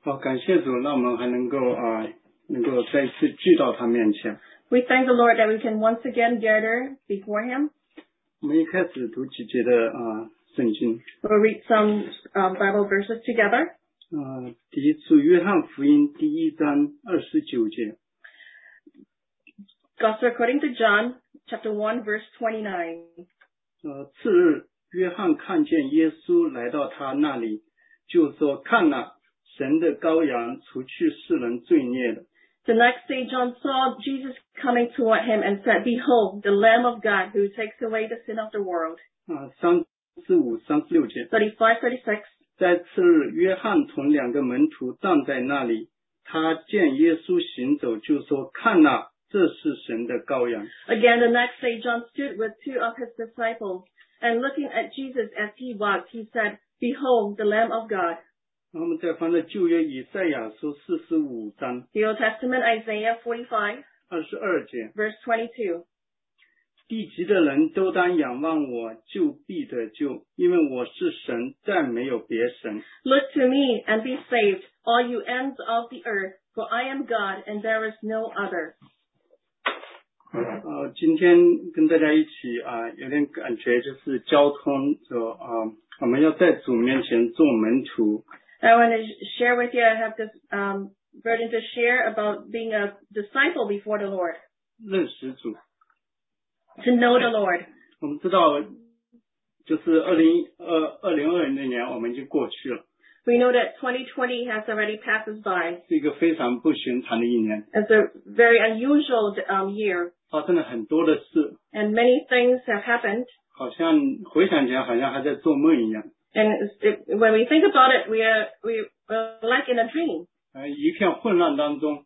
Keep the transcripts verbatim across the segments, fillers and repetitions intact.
好，感谢主，让我们还能够啊、呃，能够再一次聚到他面前。 We thank the Lord that we can once again gather before Him. 我们一开始读几节的啊、呃、圣经。 We'll read some um, Bible verses together. 啊、呃，第一次约翰福音第一章二十九节。 Gospel according to John, chapter one, verse twenty-nine. 呃，次日，约翰看见耶稣来到他那里，就说：“看哪，神的羔羊，除去世人罪孽的。” The next day, John saw Jesus coming toward him and said, "Behold, the Lamb of God who takes away the sin of the world." 啊，三十五、三十六节。 Thirty-five, thirty-six. 在次日，约翰同两个门徒站在那里，他见耶稣行走，就说：“看哪，这是神的羔羊。” Again, the next day, John stood with two of his disciples, and looking at Jesus as he walked, he said, "Behold, the Lamb of God." 然后我们再翻到旧约以赛亚书四十五章 The Old Testament, Isaiah forty-five, 二十二节。 verse twenty-two. 地极的人都当仰望我，就必得救，因为我是神，再没有别神。 Look to me and be saved, all you ends of the earth, for I am God and there is no other. 呃，今天跟大家一起啊、呃，有点感觉就是交通，就啊、呃，我们要在主面前做门徒。 I want to share with you, I have this um, burden to share about being a disciple before the Lord. 认识主。 To know the Lord. 我们知道，就是二零二二零二零年我们已经过去了。 We know that twenty twenty has already passed us by. 是一个非常不寻常的一年。 It's a very unusual um, year. 发生了很多的事。 And many things have happened. 好像回想起来，好像还在做梦一样。 And it, when we think about it, we are we are like in a dream. 呃，一片混乱当中。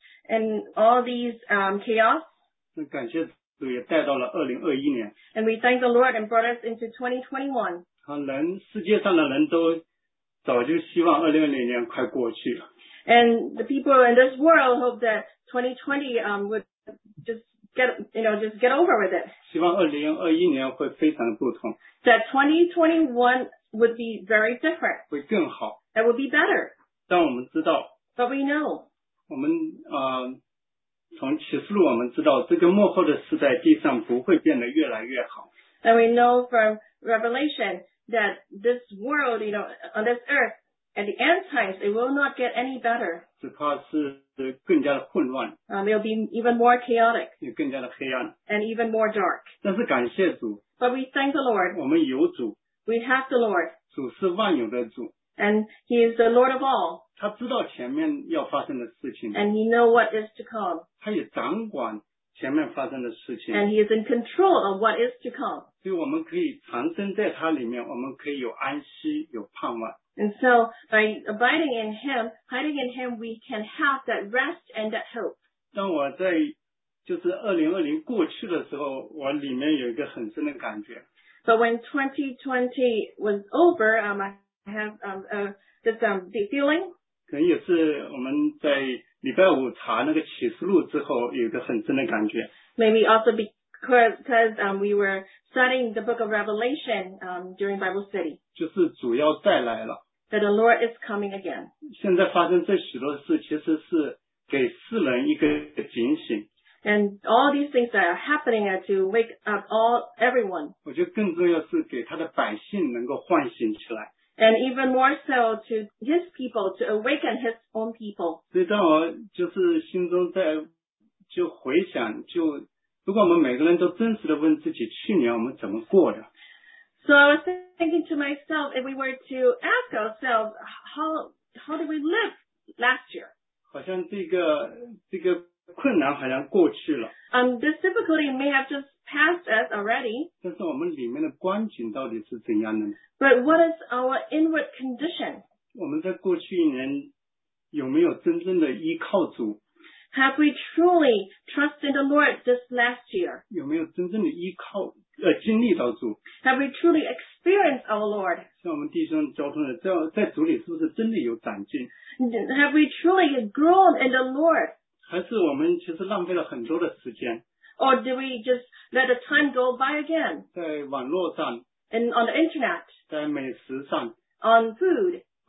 And all these um, chaos. 那感谢主也带到了二零二一年。 And we thank the Lord and brought us into twenty twenty-one. 啊，人世界上的人都早就希望二零二零年快过去了。 And the people in this world hope that twenty twenty um, would just get you know just get over with it. 希望二零二一年会非常的不同。 That twenty twenty-one would be very different. 会更好。 That would be better. 但我们知道。 But we know. 我们呃，从启示录我们知道，这个末后的时代，地上不会变得越来越好。 And we know from Revelation that this world, you know, on this earth, at the end times, it will not get any better. 只怕是更加的混乱。 Um, it'll be even more chaotic. 也更加的黑暗。 And even more dark. 但是感谢主。 But we thank the Lord. 我们有主。 We have the Lord. 主是万有的主。 And He is the Lord of all. 他知道前面要发生的事情。 And He knows what is to come. 他也掌管前面发生的事情。 And He is in control of what is to come. 所以我们可以藏身在他里面，我们可以有安息，有盼望。 And so, by abiding in Him, hiding in Him, we can have that rest and that hope. 当我在就是二零二零过去的时候，我里面有一个很深的感觉。 But when twenty twenty was over, um, I have um, uh, this um, deep feeling. 可能也是我们在礼拜五查那个启示录之后，有一个很深的感觉。 Maybe also because because um, we were studying the book of Revelation um, during Bible study. 就是主要再来了。 That the Lord is coming again. 现在发生这许多事，其实是给世人一个警醒。 And all these things that are happening are to wake up all everyone. 我觉得更重要是给他的百姓能够唤醒起来。 And even more so to His people, to awaken His own people. 所以当我就是心中在就回想，就如果我们每个人都真实的问自己，去年我们怎么过的？ So I was thinking to myself, if we were to ask ourselves, how how did we live last year? 好像这个这个困难好像过去了。 Um, this difficulty may have just passed us already. 但是我们里面的光景到底是怎样的呢？ But what is our inward condition? 我们在过去一年有没有真正的依靠主？ Have we truly trusted the Lord this last year? 有没有真正的依靠呃经历到主？ Have we truly experienced our Lord? 像我们弟兄交通的，在在主里是不是真的有长进？ Have we truly grown in the Lord? 还是我们其实浪费了很多的时间？ Or do we just let the time go by again? 在网络上， And on the internet, 在美食上， on food, 或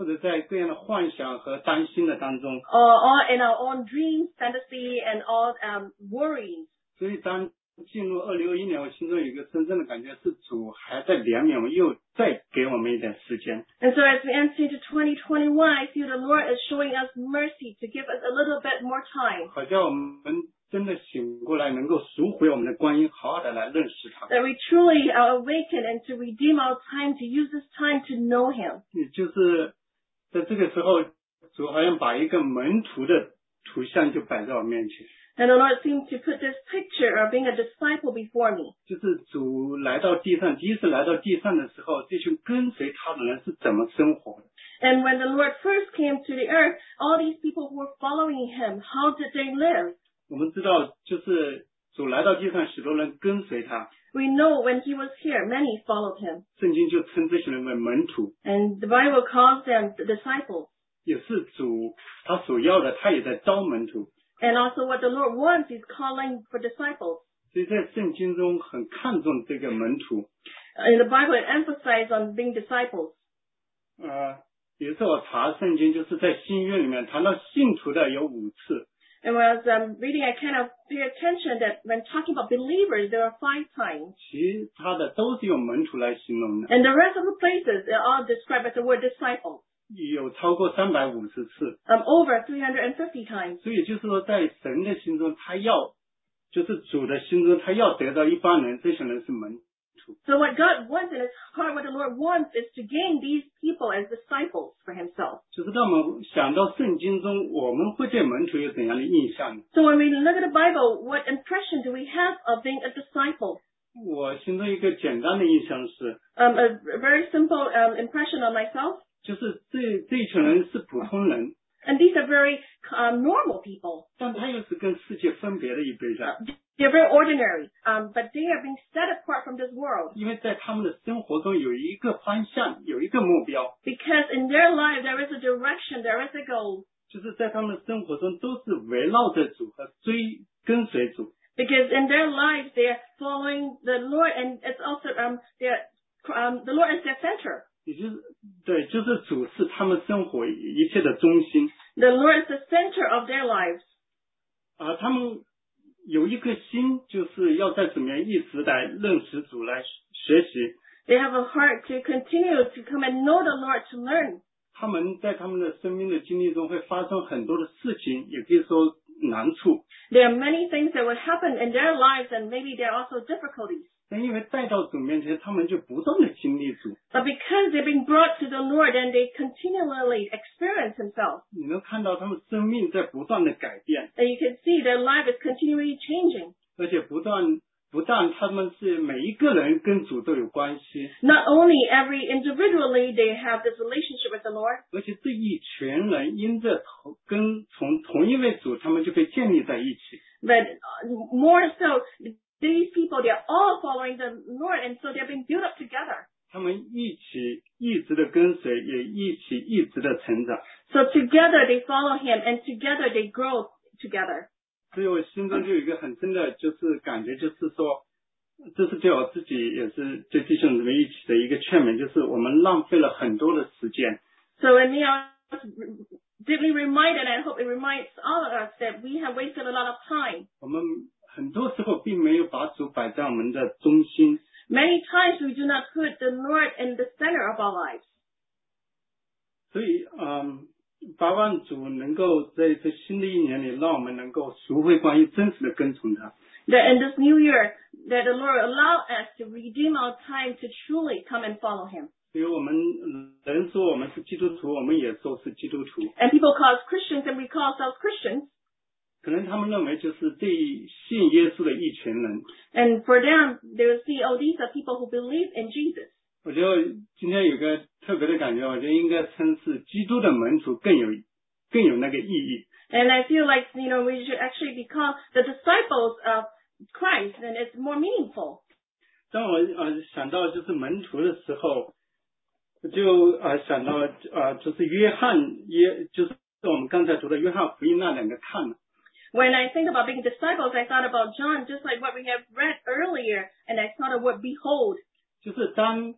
或者在各样的幻想和担心的当中。 Or, or in our own dreams, fantasy, and all um, worries. 所以当进入二零二一年，我心中有一个深深的感觉是主还在怜悯我们，又再给我们一点时间。 And so as we enter into twenty twenty-one, I feel the Lord is showing us mercy to give us a little bit more time. 好像我们真的醒过来，能够赎回我们的光阴，好好的来认识他。 That we truly are awakened and to redeem our time, to use this time to know Him. 也就是在这个时候，主好像把一个门徒的图像就摆在我面前。 And the Lord seemed to put this picture of being a disciple before me. 就是主来到地上，第一次来到地上的时候，这群跟随他的人是怎么生活的？ And when the Lord first came to the earth, all these people who were following Him, how did they live? 我们知道，就是主来到地上，许多人跟随他。 We know when He was here, many followed Him. 圣经就称这些人为门徒， And the Bible calls them the disciples. 也是主他所要的，他也在招门徒。 And also what the Lord wants, He's calling for disciples. 所以在圣经中很看重这个门徒。 In the Bible, it emphasizes on being disciples. 呃，有一次我查圣经，就是在新约里面谈到信徒的有五次。 And when I was um, reading, I kind of pay attention that when talking about believers, there are five times. 其他的都是用门徒来形容的， And the rest of the places, they're all described as the word disciple. 有超过三百五十次。 Um, over three hundred fifty times. 所以也就是说，在神的心中，他要，就是主的心中，他要得到一帮人，这些人是门徒。 So what God wants in His heart, what the Lord wants is to gain these people as disciples for Himself. 就是当我们想到圣经中，我们会对门徒有怎样的印象呢？ So when we look at the Bible, what impression do we have of being a disciple? 我心中一个简单的印象是， Um, a very simple um, impression of myself. 就是这这一群人是普通人， And these are very um, normal people. 但他又是跟世界分别的一堆人， They're very ordinary, um, but they are being set apart from this world 因为在他们的生活中有一个方向，有一个目标， because in their life there is a direction, there is a goal. 就是在他们的生活中都是围绕着主和追跟随主。 Because in their lives they are following the Lord, and it's also um, they're, um, the Lord is their center. 也就是对，就是主是他们生活一切的中心， The Lord is the center of their lives. 而他们有一颗心，就是要在怎么样一直来认识主，来学习。 They have a heart to continue to come and know the Lord, to learn. 他们在他们的生命的经历中会发生很多的事情，也可以说难处。 There are many things that will happen in their lives, and maybe there are also difficulties. 但因为带到主面前，他们就不断的经历主。 But because they're being brought to the Lord and they continually experience Himself, 你能看到他们生命在不断的改变， and you can see their life is continually changing. 而且不断不但他们是每一个人跟主都有关系， Not only every individually they have this relationship with the Lord, 而且这一群人因着同跟从同一位主，他们就被建立在一起。 but uh, more so, these people, they're all following the Lord, and so they're being built up together. 他们一起一直的跟随，也一起一直的成长。 So together they follow Him, and together they grow together. 所以我心中就有一个很深的，就是感觉，就是说，这是对我自己，也是对弟兄姊妹一起的一个劝勉，就是我们浪费了很多的时间。 So in me, I was deeply reminded, and I hope it reminds all of us that we have wasted a lot of time. 我们很多时候并没有把主摆在我们的中心， Many times we do not put the Lord in the center of our lives. 所以，嗯，盼望主能够在这新的一年里，让我们能够赎回关于真实的跟从他。 That in this new year, that the Lord allow us to redeem our time to truly come and follow Him. 所以我们人说我们是基督徒，我们也说是基督徒。 And people call us Christians, and we call ourselves Christians. 可能他们认为就是对信耶稣的一群人。 And for them, they will see, oh, these are people who believe in Jesus. 我觉得今天有个特别的感觉，我觉得应该称是基督的门徒更有更有那个意义。 And I feel like, you know, we should actually be called the disciples of Christ, and it's more meaningful. 当我呃想到就是门徒的时候，我就呃想到呃就是约翰约就是我们刚才读的约翰福音那两个看。 When I think about being disciples, I thought about John, just like what we have read earlier, and I thought of what behold. 就是当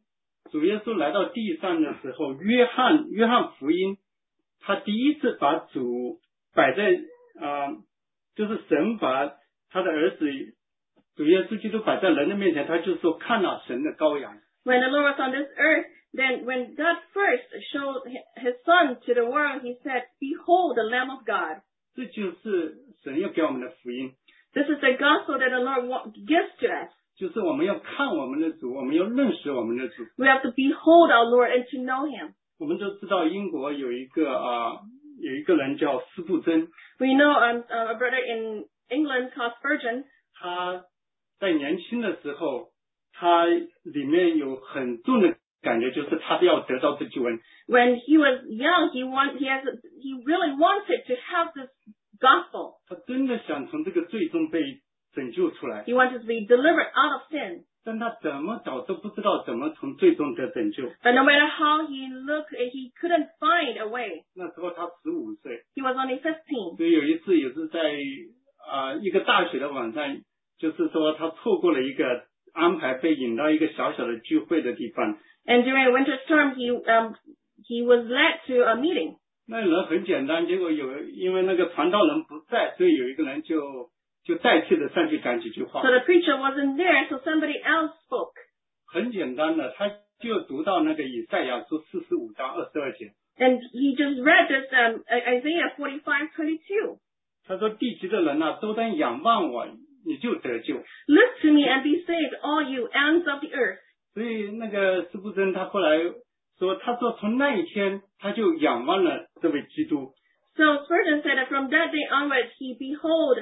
主耶稣来到地上的时候，约翰约翰福音，他第一次把主摆在啊、呃，就是神把他的儿子主耶稣基督摆在人的面前，他就说看了神的羔羊。 When the Lord was on this earth, then when God first showed his son to the world, he said, "Behold the Lamb of God." 这就是神要给我们的福音。 This is the gospel that the Lord gives to us. 就是我们要看我们的主，我们要认识我们的主。 We have to behold our Lord and to know him. 我们都知道英国有一个啊、呃，有一个人叫斯布真。 We know um, a brother in England called Spurgeon. 他在年轻的时候，他里面有很重的感觉，就是他要得到这救恩。 When he was young, he want he has he really wanted to have this gospel. 他真的想从这个罪中被拯救出来。 He wanted to be delivered out of sin. 但他怎么找都不知道怎么从罪中得拯救。 But no matter how he looked, he couldn't find a way. 那时候他十五岁。 He was only fifteen. 所以有一次也是在啊、呃、一个大学的晚上，就是说他错过了一个安排，被引到一个小小的聚会的地方。 And during a winter storm, he um he was led to a meeting. 那人很简单，结果有因为那个传道人不在，所以有一个人就就代替的上去讲几句话。 So the preacher wasn't there, so somebody else spoke. 很简单的，他就读到那个以赛亚书四十五章二十二节。 And he just read this um Isaiah forty-five twenty-two. 他说：“地极的人啊，都当仰望我，你就得救。” Look to me and be saved, all you ends of the earth. 所以那个斯布真他后来说，他说从那一天他就仰望了这位基督。 So Spurgeon said that from that day onwards he behold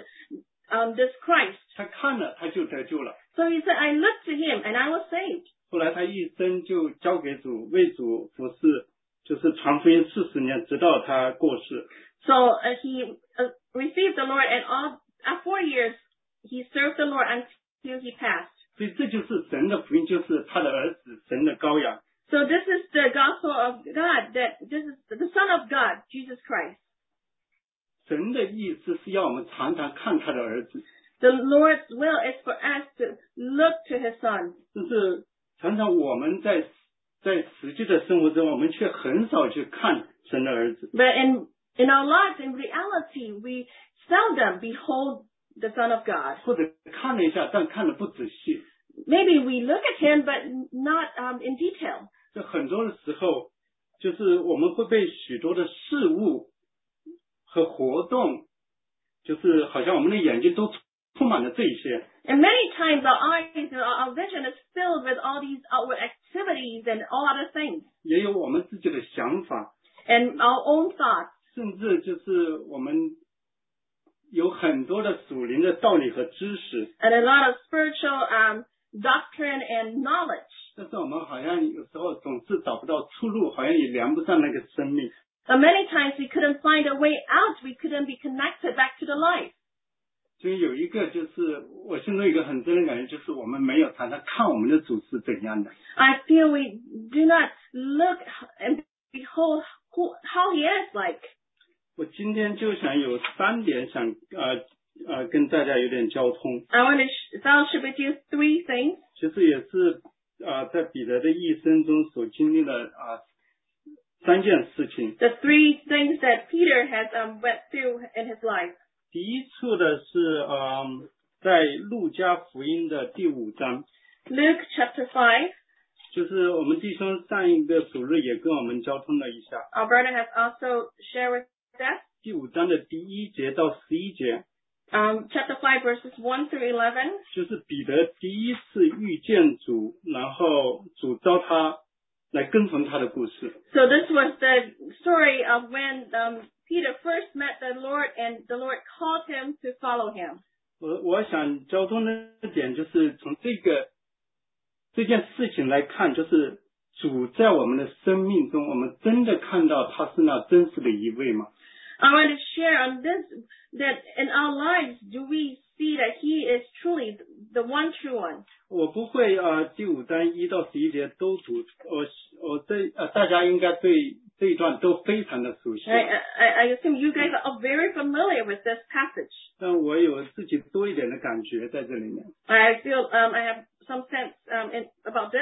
um this Christ. 他看了他就得救了。 So he said, I looked to him and I was saved. 后来他一生就交给主，为主服侍，就是传福音四十年，直到他过世。 So uh, he uh, received the Lord, and all at four years he served the Lord until he passed. 所以这就是神的福音，就是他的儿子，神的羔羊。 So this is the gospel of God, that this is the Son of God, Jesus Christ. 神的意思是要我们常常看他的儿子。 The Lord's will is for us to look to his Son. 就是常常我们在在实际的生活中，我们却很少去看神的儿子。 But in in our lives, in reality, we seldom behold the Son of God. 或者看了一下，但看得不仔细。 Maybe we look at him, but not um, in detail. 就很多的时候，就是我们会被许多的事物和活动，就是好像我们的眼睛都充满了这一些。 And many times our eyes, our vision is filled with all these outward activities and all other things. 也有我们自己的想法， And our own thoughts. 甚至就是我们有很多的属灵的道理和知识， And a lot of spiritual um, doctrine and knowledge. 但是我们好像有时候总是找不到出路，好像也连不上那个生命。 But many times we couldn't find a way out. We couldn't be connected back to the life. 所以有一个就是我心中有一个很深的感觉，就是我们没有常常看我们的主是怎样的。 I feel we do not look and behold who, how he is like. 我今天就想有三点想呃呃跟大家有点交通。 I want to sh- fellowship with you three things. 其实也是啊、呃、在彼得的一生中所经历的啊、呃、三件事情。 The three things that Peter has um, went through in his life. 第一处的是呃在路加福音的第五章， Luke chapter five. 就是我们弟兄上一个主日也跟我们交通了一下。 Our brother has also shared with us. 第五章的第一节到十一节， Um, chapter five verses one through eleven. 就是彼得第一次遇见主，然后主召他来跟从他的故事。 So this was the story of when um, Peter first met the Lord and the Lord called him to follow him. 我我想交通的点就是从这个这件事情来看，就是主在我们的生命中，我们真的看到他是那真实的一位吗？ I want to share on this that in our lives, do we see that he is truly the one true one? 我不会啊、呃，第五章一到十一节都读，我我这呃大家应该对这一段都非常的熟悉。 I, I, I assume you guys are very familiar with this passage. 但我有自己多一点的感觉在这里面。 I feel um, I have some sense um, in, about this.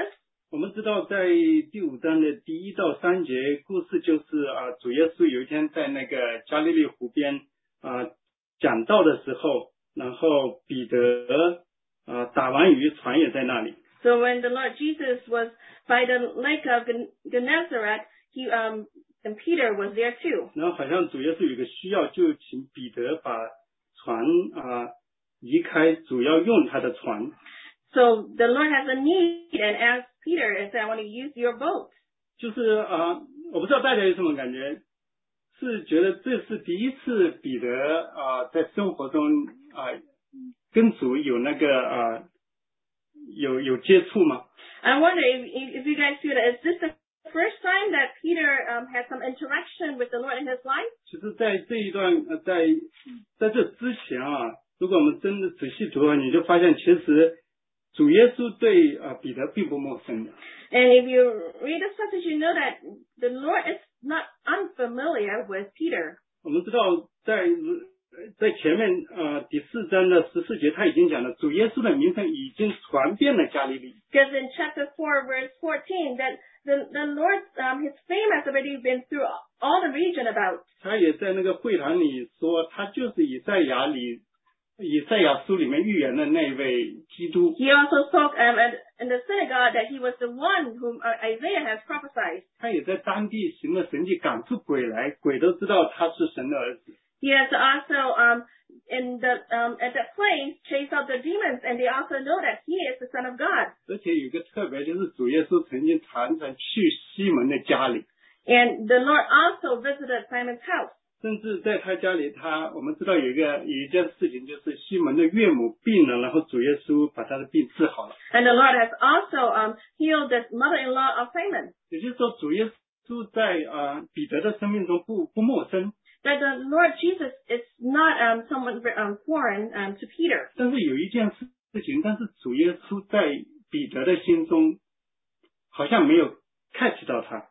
我们知道在第五章的第一到三节故事就是啊，主耶稣有一天在那个加利利湖边啊讲道的时候，然后彼得啊打完鱼，船也在那里。 So when the Lord Jesus was by the lake of Gennesaret, he um and Peter was there too. 然后好像主耶稣有个需要，就请彼得把船啊移开，主要用他的船。 So the Lord has a need and asked Peter and said, I want to use your boat. 就是啊，我不知道大家有什么感觉，是觉得这是第一次彼得啊在生活中啊跟主有那个啊有有接触吗？ I wonder if if you guys feel that is this the first time that Peter um had some interaction with the Lord in his life? 其实，在这一段呃在在这之前啊，如果我们真的仔细读啊，你就发现其实主耶稣对啊彼得并不陌生的。 And if you read this passage, you know that the Lord is not unfamiliar with Peter. 我们知道在在前面呃第四章的十四节他已经讲了，主耶稣的名声已经传遍了加利利。 Because in chapter four, verse fourteen, that the the Lord um his fame has already been through all the region about. 他也在那个会堂里说，他就是以赛亚里以赛亚书里面预言的那位基督。 He also spoke um at, in the synagogue that he was the one whom uh, Isaiah has prophesied. 他也在当地行了神迹，赶出鬼来，鬼都知道他是神的儿子。 He has also um in the um at that place chased out the demons, and they also know that he is the Son of God. 而且有一个特别，就是主耶稣曾经常常去西门的家里， And the Lord also visited Simon's house. 甚至在他家里，他我们知道有一个有一件事情，就是西门的岳母病了，然后主耶稣把他的病治好了。 And the Lord has also um healed the mother-in-law of Simon. 也就是说，主耶稣在啊、呃、彼得的生命中不不陌生。 That the Lord Jesus is not um someone um foreign um to Peter. 但是有一件事情，但是主耶稣在彼得的心中好像没有 catch 到他，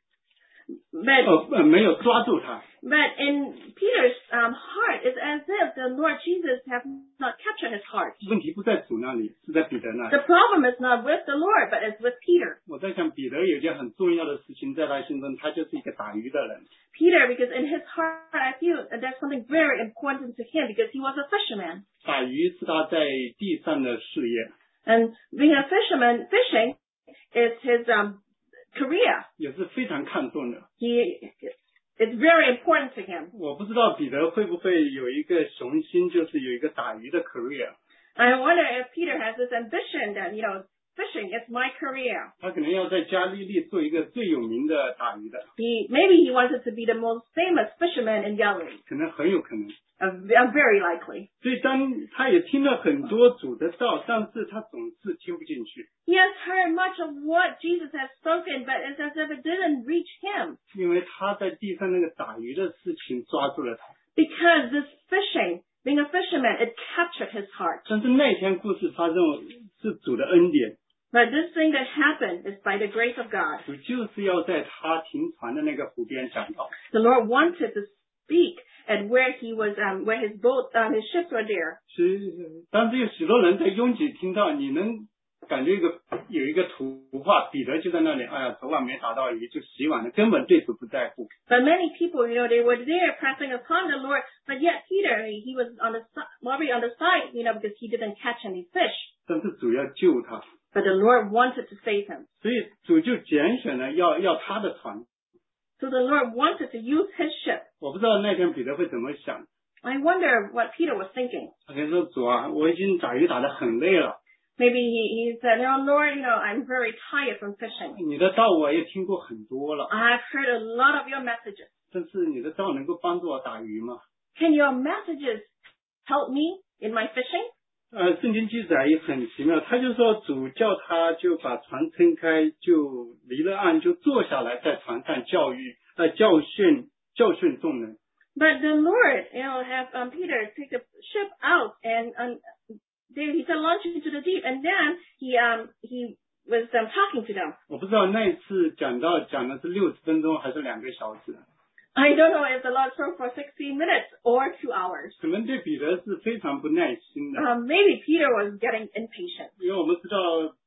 But 哦呃没有抓住他。 but in Peter's um heart, it's as if the Lord Jesus have not captured his heart. 问题不在主那里，是在彼得那里。 The problem is not with the Lord, but it's with Peter. 我在想，彼得有一件很重要的事情在他心中，他就是一个打鱼的人。 Peter, because in his heart, I feel that that's something very important to him because he was a fisherman. 打鱼是他在地上的事业， And being a fisherman, fishing is his um career. 也是非常看重的。 He it's very important to him. 我不知道彼得会不会有一个雄心，就是有一个打鱼的 career。 I wonder if Peter has this ambition that, you know, fishing is my career. 他可能要在加利利做一个最有名的打鱼的， He maybe he wanted to be the most famous fisherman in Galilee. 可能很有可能。 Uh, uh, very likely. 所以当他也听了很多主的道，但是他总是听不进去， He has heard much of what Jesus has spoken, but it's as if it didn't reach him 因为他在地上那个打鱼的事情抓住了他。 because this fishing, being a fisherman, it captured his heart. 但是那天故事发生是主的恩典， But this thing that happened is by the grace of God. 主就是要在他停船的那个湖边讲道。 The Lord wanted to speak at where he was, um, where his boat, um, his ships were there. 所以当时有许多人在拥挤听到，你能感觉一个有一个图画，彼得就在那里，哎呀，昨晚没打到鱼就洗碗了，根本对主不在乎。 But many people, you know, they were there pressing upon the Lord, but yet Peter, he was on the si- already on the side, you know, because he didn't catch any fish. 但是主要救他， But the Lord wanted to save him. 所以主就拣选了要要他的船。 So the Lord wanted to use his ship. 我不知道那天彼得会怎么想， I wonder what Peter was thinking. 他可能说主啊，我已经打鱼打得很累了， Maybe he, he said, no, Lord, you know, I'm very tired from fishing. 你的道我也听过很多了， I've heard a lot of your messages. 但是你的道能够帮助我打鱼吗？ Can your messages help me in my fishing? 呃，圣经记载也很奇妙，他就说主叫他就把船撑开，就离了岸，就坐下来在船上教育呃教训教训众人。 But the Lord, you know, have um, Peter take the ship out and um, they, he said launch into the deep, and then he um he was um, talking to them. 我不知道那一次讲到讲的是六十分钟还是两个小时， I don't know if the Lord spoke for sixty minutes or two hours. 可能对彼得是非常不耐心的， Um, maybe Peter was getting impatient 因为我们知道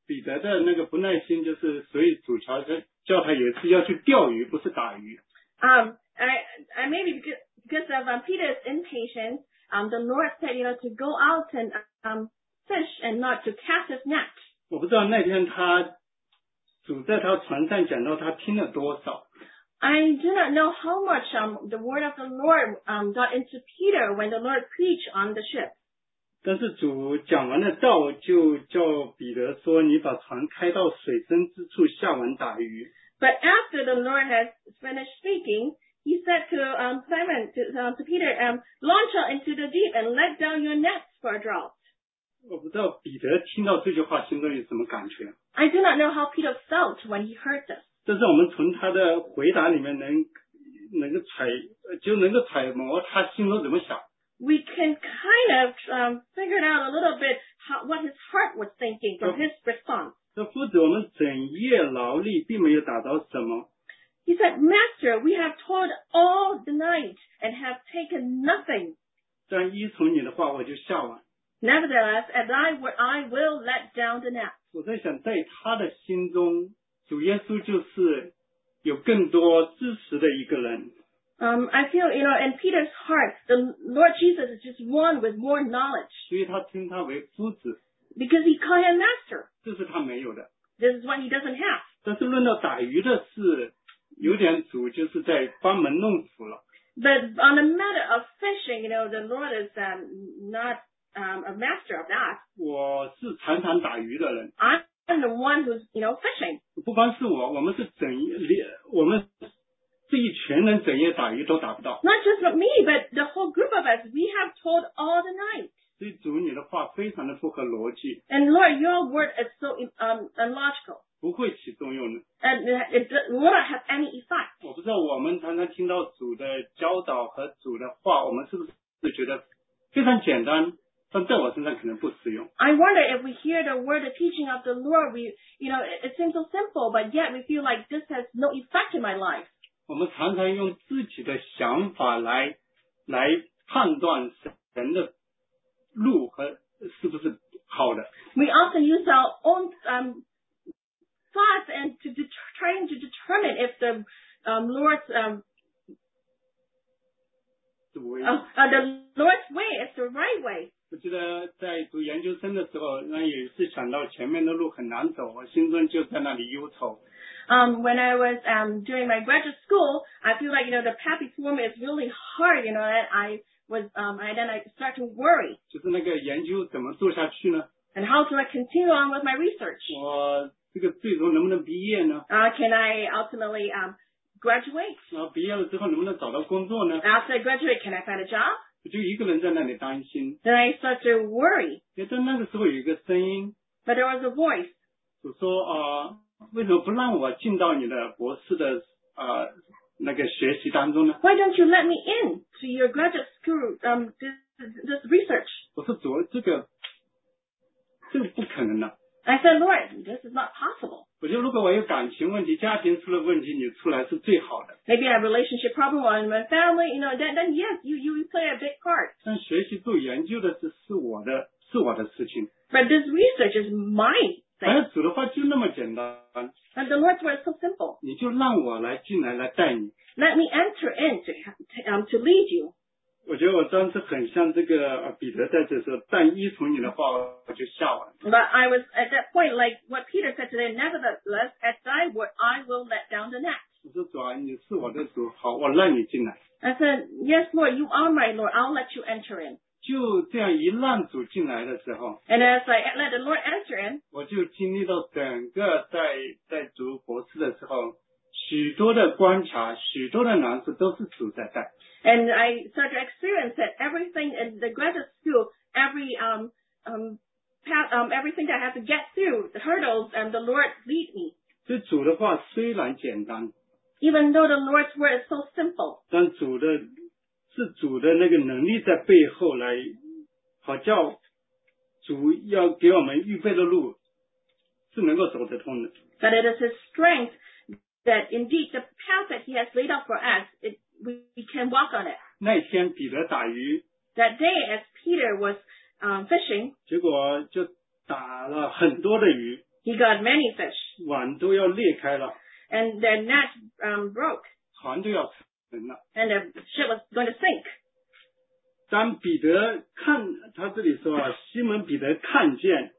彼得的那个不耐心，就是所以主教叫他有一次要去钓鱼，不是打鱼。 Um, I, I maybe because, because of um, Peter's impatience, um, the Lord said, you know, to go out and um fish and not to cast his net. 我不知道那天他主在他船上讲到他听了多少。 I do not know how much um the word of the Lord um got into Peter when the Lord preached on the ship. 但是主讲完了道，就叫彼得说：“你把船开到水深之处下网打鱼。” But after the Lord has finished speaking, he said to um Simon to, um, to Peter, um, launch out into the deep and let down your nets for a draught. 我不知道彼得听到这句话心中有什么感觉。 I do not know how Peter felt when he heard this. 但是我们从他的回答里面能能够揣就能够揣摩他心中怎么想。 We can kind of um, figure out a little bit how, what his heart was thinking from his response. 这夫子，我们整夜劳力，并没有打着什么。 He said, Master, we have toiled all the night and have taken nothing. 但依从你的话，我就下网。 Nevertheless, as I were, I will let down the net. 我在想，在他的心中，主耶稣就是有更多知识的一个人。 Um, I feel, you know, in Peter's heart, the Lord Jesus is just one with more knowledge. 所以他称他为夫子。 Because he called him master. 这是他没有的。 This is what he doesn't have. 但是论到打鱼的事，有点主就是在班门弄斧了。 But on the matter of fishing, you know, the Lord is um, not um, a master of that. 我是常常打鱼的人。 I'm the one who's, you know, fishing. 不光是我，我们是整夜，我们这一群人整夜打鱼都打不到。 Not just me, but the whole group of us. We have toiled all the night. 所以主你的话非常的不合逻辑。 And Lord, your word is so um, illogical. 不会起作用的。 And it will not have any effect. 我不知道我们常常听到主的教导和主的话，我们是不是觉得非常简单，但在我身上可能不实用。 I wonder if we hear the word, the teaching of the Lord, we, you know, it, it seems so simple, but yet we feel like this has no effect in my life. 我们常常用自己的想法来来判断神的路和是不是好的。 We often use our own um, thoughts and to det- trying to determine if the um, Lord's um, uh, uh, the Lord's way is the right way. 我记得在读研究生的时候，那有一次想到前面的路很难走，我心中就在那里忧愁。 Um, when I was um, doing my graduate school, I feel like, you know, the path before me is really hard, you know, and I was, um, and then I start to worry. 就是那个研究怎么做下去呢？ And how do I continue on with my research? 我这个最终能不能毕业呢？ Uh, can I ultimately um, graduate? 然后毕业了之后能不能找到工作呢？ After I graduate, can I find a job? 我就一个人在那里担心。 Then I start to worry. 也在那个时候有一个声音， But there was a voice. 就说啊、呃，为什么不让我进到你的博士的啊、呃、那个学习当中呢？ Why don't you let me in to your graduate school, um, this, this research? 我说主，这个这个不可能的。 I said, Lord, this is not possible. 我觉得如果我有感情问题、家庭出了问题，你出来是最好的。 Maybe I have a relationship problem or in my family, you know, then, then yes, you, you play a big part. 但学习做研究的是是我的是我的事情。 But this research is my 反正 thing. 主的话就那么简单， And the Lord's word is so simple. 你就让我来进来来带你。 Let me enter in to, um, to lead you. 我觉得我当时很像这个呃彼得在这说，但依从你的话，我就下网。 But I was at that point like what Peter said today, nevertheless, at thy word, I will let down the net. 我说主啊，你是我的主，好，我让你进来。 I said, yes, Lord, you are my Lord. I'll let you enter in. 就这样一让主进来的时候， And as I let the Lord enter in, 我就经历到整个在在读博士的时候，许多的关卡，许多的难处都是主在带。 and I started to experience that everything in the graduate school, every um um path, um everything that I have to get through, the hurdles, and the Lord lead me. 这主的话虽然简单， Even though the Lord's word is so simple, 但主的是主的那个能力在背后来，好叫主要给我们预备的路是能够走得通的。 but it is His strength that indeed the path that He has laid out for us, it, we, we can walk on it. 那天彼得打鱼， That day, as Peter was um, fishing, 结果就打了很多的鱼， he he got many fish. 网都要裂开了， And their net um, broke. 船都要沉了。 And the ship was going to sink. 当彼得看，他这里说啊，西门彼得看见，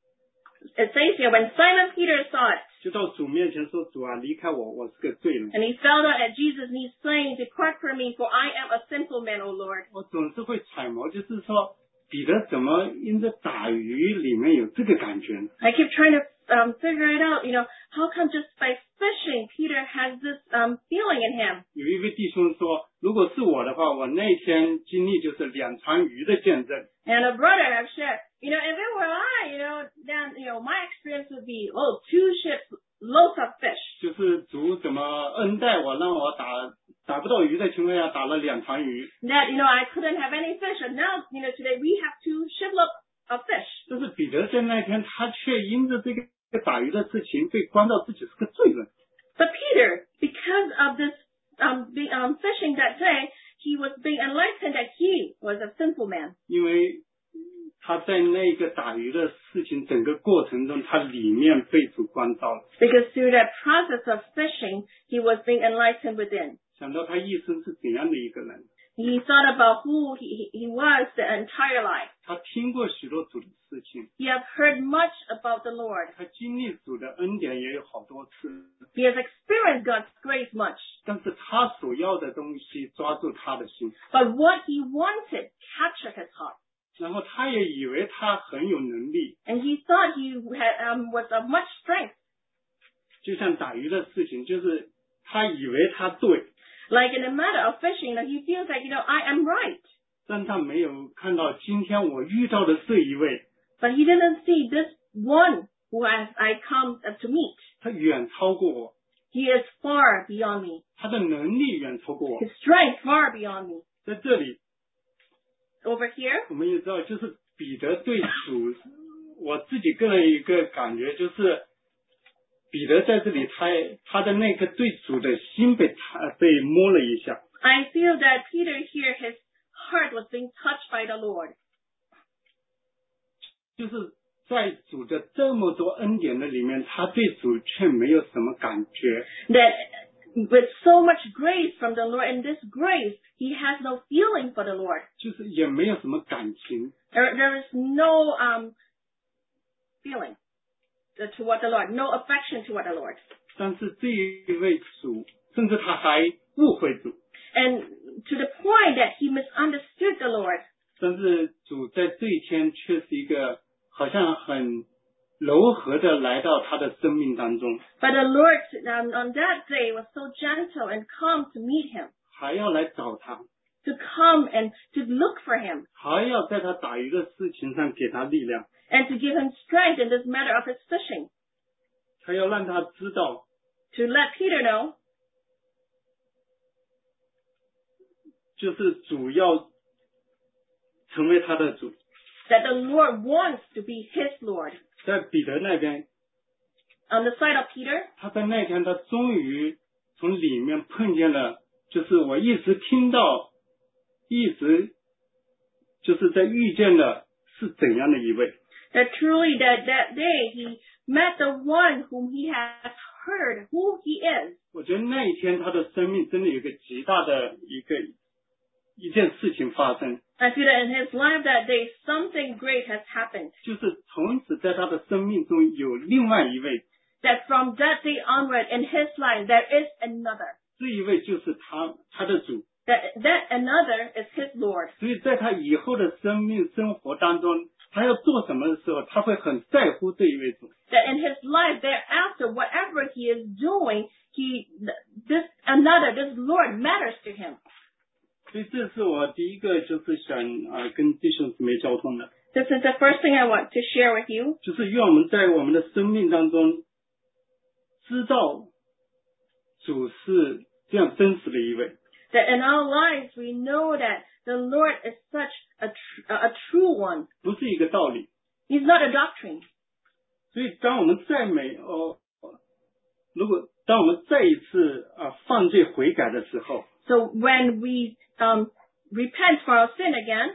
It says here, when Simon Peter saw it, 就到主面前说：“主啊，离开我，我是个罪人。” and he fell down at Jesus' knees, saying, Depart from me, for I am a sinful man, O Lord. 我总是会揣摩，就是说彼得怎么因着打鱼里面有这个感觉呢？ I keep trying to um, figure it out, you know, how come just by fishing, Peter has this um, feeling in him? 有一位弟兄说，如果是我的话，我那天经历就是两船鱼的见证。 And a brother have shared, you know, if it were I, you know, then, you know, my experience would be, oh, two ships, loads of fish. 就是主怎么恩待我，让我打打不到鱼的情况下打了两船鱼。 That, you know, I couldn't have any fish, and now, you know, today we have two shiploads of fish. 但是彼得在那天，他却因着这个打鱼的事情，被关到自己是个罪人。 But Peter, because of this um, be, um, fishing that day, he was being enlightened that he was a sinful man. 因为他在那个打鱼的事情整个过程中，他里面被主关照了。 Because through that process of fishing, he was being enlightened within. 想到他一生是怎样的一个人， He thought about who he, he was the entire life. 他听过许多主的事情， He has heard much about the Lord. 他经历主的恩典也有好多次， He has experienced God's grace much. 但是他所要的东西抓住他的心， But what he wanted captured his heart. 然后他也以为他很有能力， And he thought he had, um, was of much strength. 就像打鱼的事情，就是他以为他对， Like in the matter of fishing, like he feels like, you know, I am right. 但他没有看到今天我遇到的这一位， But he didn't see this one who has I come to meet. 他远超过我， He is far beyond me. 他的能力远超过我。 His strength far beyond me. 在这里， Over here, 我们也知道，就是彼得对主，我自己个人一个感觉就是，彼得在这里他他的那个对主的心被他被摸了一下， I feel that Peter here, his heart was being touched by the Lord. 就是在主的这么多恩典的里面，他对主却没有什么感觉。 That with so much grace from the Lord, and this grace, he has no feeling for the Lord. 就是也没有什么感情， There, there is no um, feeling toward the Lord, no affection toward the Lord. 但是这一位主，甚至他还误会主， And to the point that he misunderstood the Lord. 但是主在这一天却是一个好像很柔和的来到他的生命当中， But the Lord um, on that day was so gentle and calm to meet him, 还要来找他， to come and to look for him, 还要在他打鱼的事情上给他力量， and to give him strength in this matter of his fishing. 他要让他知道， To let Peter know 就是主要成为他的主。 that the Lord wants to be his Lord. 在彼得那边， On the side of Peter, 他在那天他终于从里面碰见了，就是我一直听到，一直就是在遇见的是怎样的一位。 that truly that, that day he met the one whom he has heard who he is. 我觉得那一天他的生命真的有一个极大的一个一件事情发生， I feel that in his life that day something great has happened. 就是从此在他的生命中有另外一位， That from that day onward in his life there is another. 这一位就是他他的主。 That that another is his Lord. 所以在他以后的生命生活当中，他要做什么的时候，他会很在乎这一位主。 That in his life thereafter, whatever he is doing, he this another, this Lord matters to him. 所以这是我第一个就是想啊、呃、跟弟兄姊妹交通的， This is the first thing I want to share with you. 就是愿我们在我们的生命当中知道主是这样真实的一位。 That in our lives we know that the Lord is such a tr- a true one. 不是一个道理。 He's not a doctrine. 所以当我们再美哦，如果当我们再一次啊、呃、犯罪悔改的时候， So when we um, repent for our sin again, 我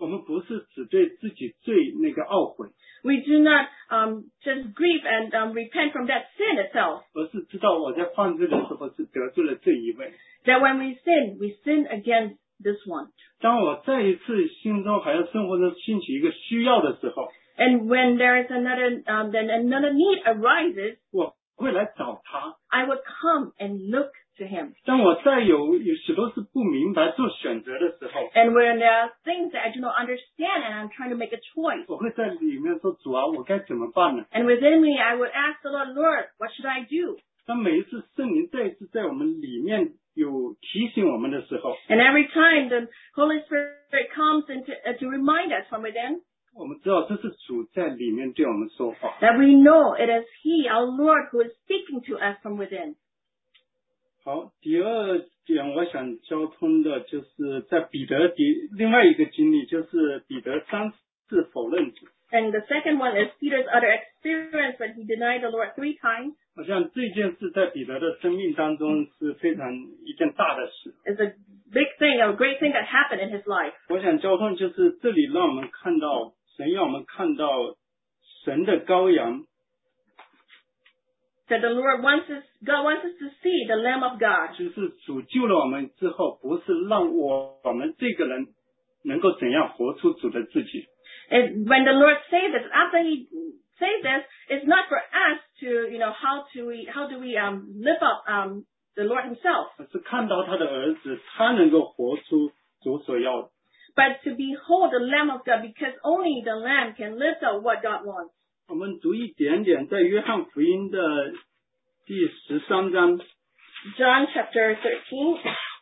我们不是只对自己罪那个懊悔， We do not um, just grieve and um, repent from that sin itself. 而是知道我在犯罪的时候是得罪了这一位。 That when we sin, we sin against this one. 当我再一次心中还有生活中兴起一个需要的时候， And when there is another, um, then another need arises, 我会来找他。 I would come and look to him. 当我再有有许多是不明白做选择的时候， And when there are things that I do not understand and I'm trying to make a choice, 我会在里面说主啊，我该怎么办呢？ and within me I would ask the Lord, Lord, what should I do? 当每一次圣灵再一次在我们里面有提醒我们的时候， And every time the Holy Spirit comes into, uh, to remind us from within, 我们知道这是主在里面对我们说话。 that we know it is He, our Lord, who is speaking to us from within. 好，第二点我想交通的就是在彼得第另外一个经历，就是彼得三次否认主。 And the second one is Peter's other experience when he denied the Lord three times. 好像这件事在彼得的生命当中是非常一件大的事。 It's a big thing, a great thing that happened in his life. 我想交通就是这里让我们看到神让我们看到神的羔羊， That the Lord wants us, God wants us to see the Lamb of God. 就是主救了我们之后，不是让我我们这个人能够怎样活出主的自己， And when the Lord saved us, after He saved us, it's not for us to, you know, how to we, how do we um live up um the Lord Himself, 而是看到他的儿子，他能够活出主所要的。 but to behold the Lamb of God, because only the Lamb can live out what God wants. 我们读一点点，在约翰福音的第十三章 John chapter thirteen,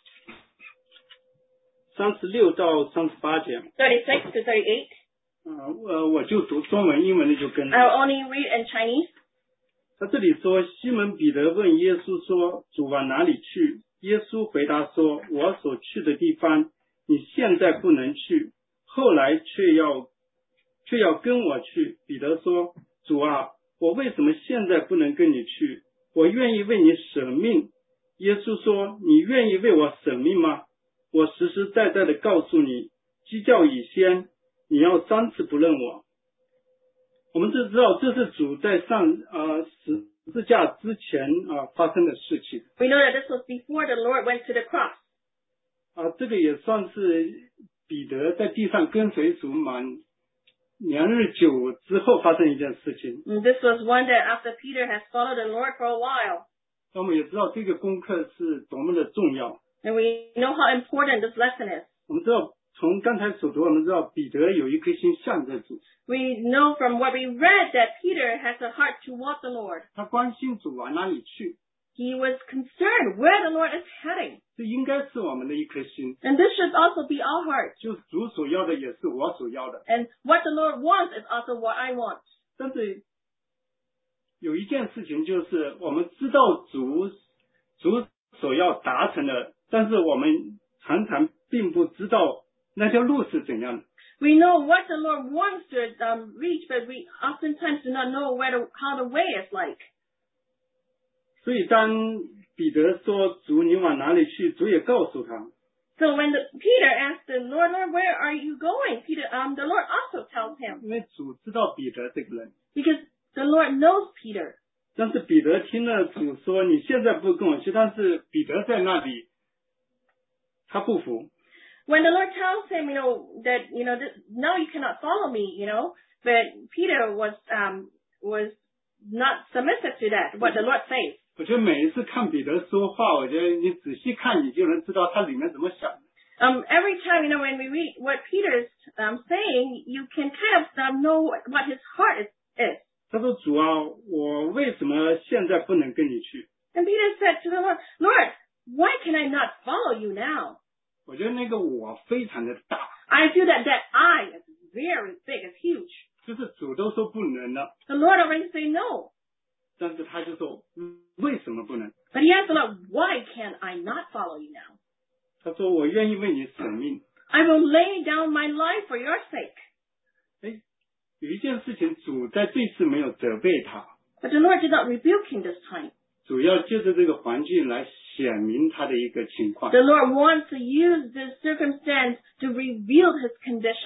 三十六到三十八节， thirty-six to thirty-eight. 呃呃，我就读中文，英文的就跟着。 I'll only read in Chinese. 他这里说，西门彼得问耶稣说：“主往哪里去？”耶稣回答说：“我所去的地方，你现在不能去，后来却要却要跟我去。”彼得说：“主啊，我为什么现在不能跟你去？我愿意为你舍命。”耶稣说：“你愿意为我舍命吗？我实实在在的告诉你，鸡叫以先，你要三次不认我。”我们就知道这是主在上呃十字架之前啊、呃、发生的事情 We know that this was before the Lord went to the cross. 啊、呃，这个也算是彼得在地上跟随主满两日久之后发生一件事情。 And this was one that after Peter has followed the Lord for a while. 那我们也知道这个功课是多么的重要。 And we know how important this lesson is. 我们知道从刚才所读，我们知道彼得有一颗心向着主， We know from what we read that Peter has a heart to walk the Lord. 他关心主往哪里去， He was concerned where the Lord is heading. 这应该是我们的一颗心， And this should also be our heart. 就是主所要的也是我所要的。 And what the Lord wants is also what I want. 但是有一件事情就是我们知道主主所要达成的，但是我们常常并不知道那条路是怎样的。 We know what the Lord wants to um, reach, but we oftentimes do not know where the, how the way is like. 所以当彼得说主你往哪里去，主也告诉他， So when the, Peter asked the Lord, Lord, where are you going? Peter, um, the Lord also tells him, 因为主知道彼得这个人。 because the Lord knows Peter. 但是彼得听了主说你现在不跟我去，但是彼得在那里他不服， When the Lord tells him, you know, that, you know, this, now you cannot follow me, you know, but Peter was, um, was not submissive to that, what the Lord says. 我觉得每一次看彼得说话，我觉得你仔细看，你就能知道他里面怎么想的。 Um, every time, you know, when we read what Peter's um, saying, you can kind of um, know what, what his heart is, is. 他说主啊，我为什么现在不能跟你去？ And Peter said to the Lord, Lord, why can I not follow you now? 我觉得那个我非常的大， I feel that that I is very big, it's huge. 就是主都说不能了， The Lord already say no. 但是他就说为什么不能？ But he asked the Lord, why can I not follow you now? 他说我愿意为你舍命。 I will lay down my life for your sake. 哎，有一件事情主在这次没有责备他， But the Lord did not rebuke him this time. 主要借着这个环境来显明他的一个情况。 The Lord wants to use this circumstance to reveal his condition.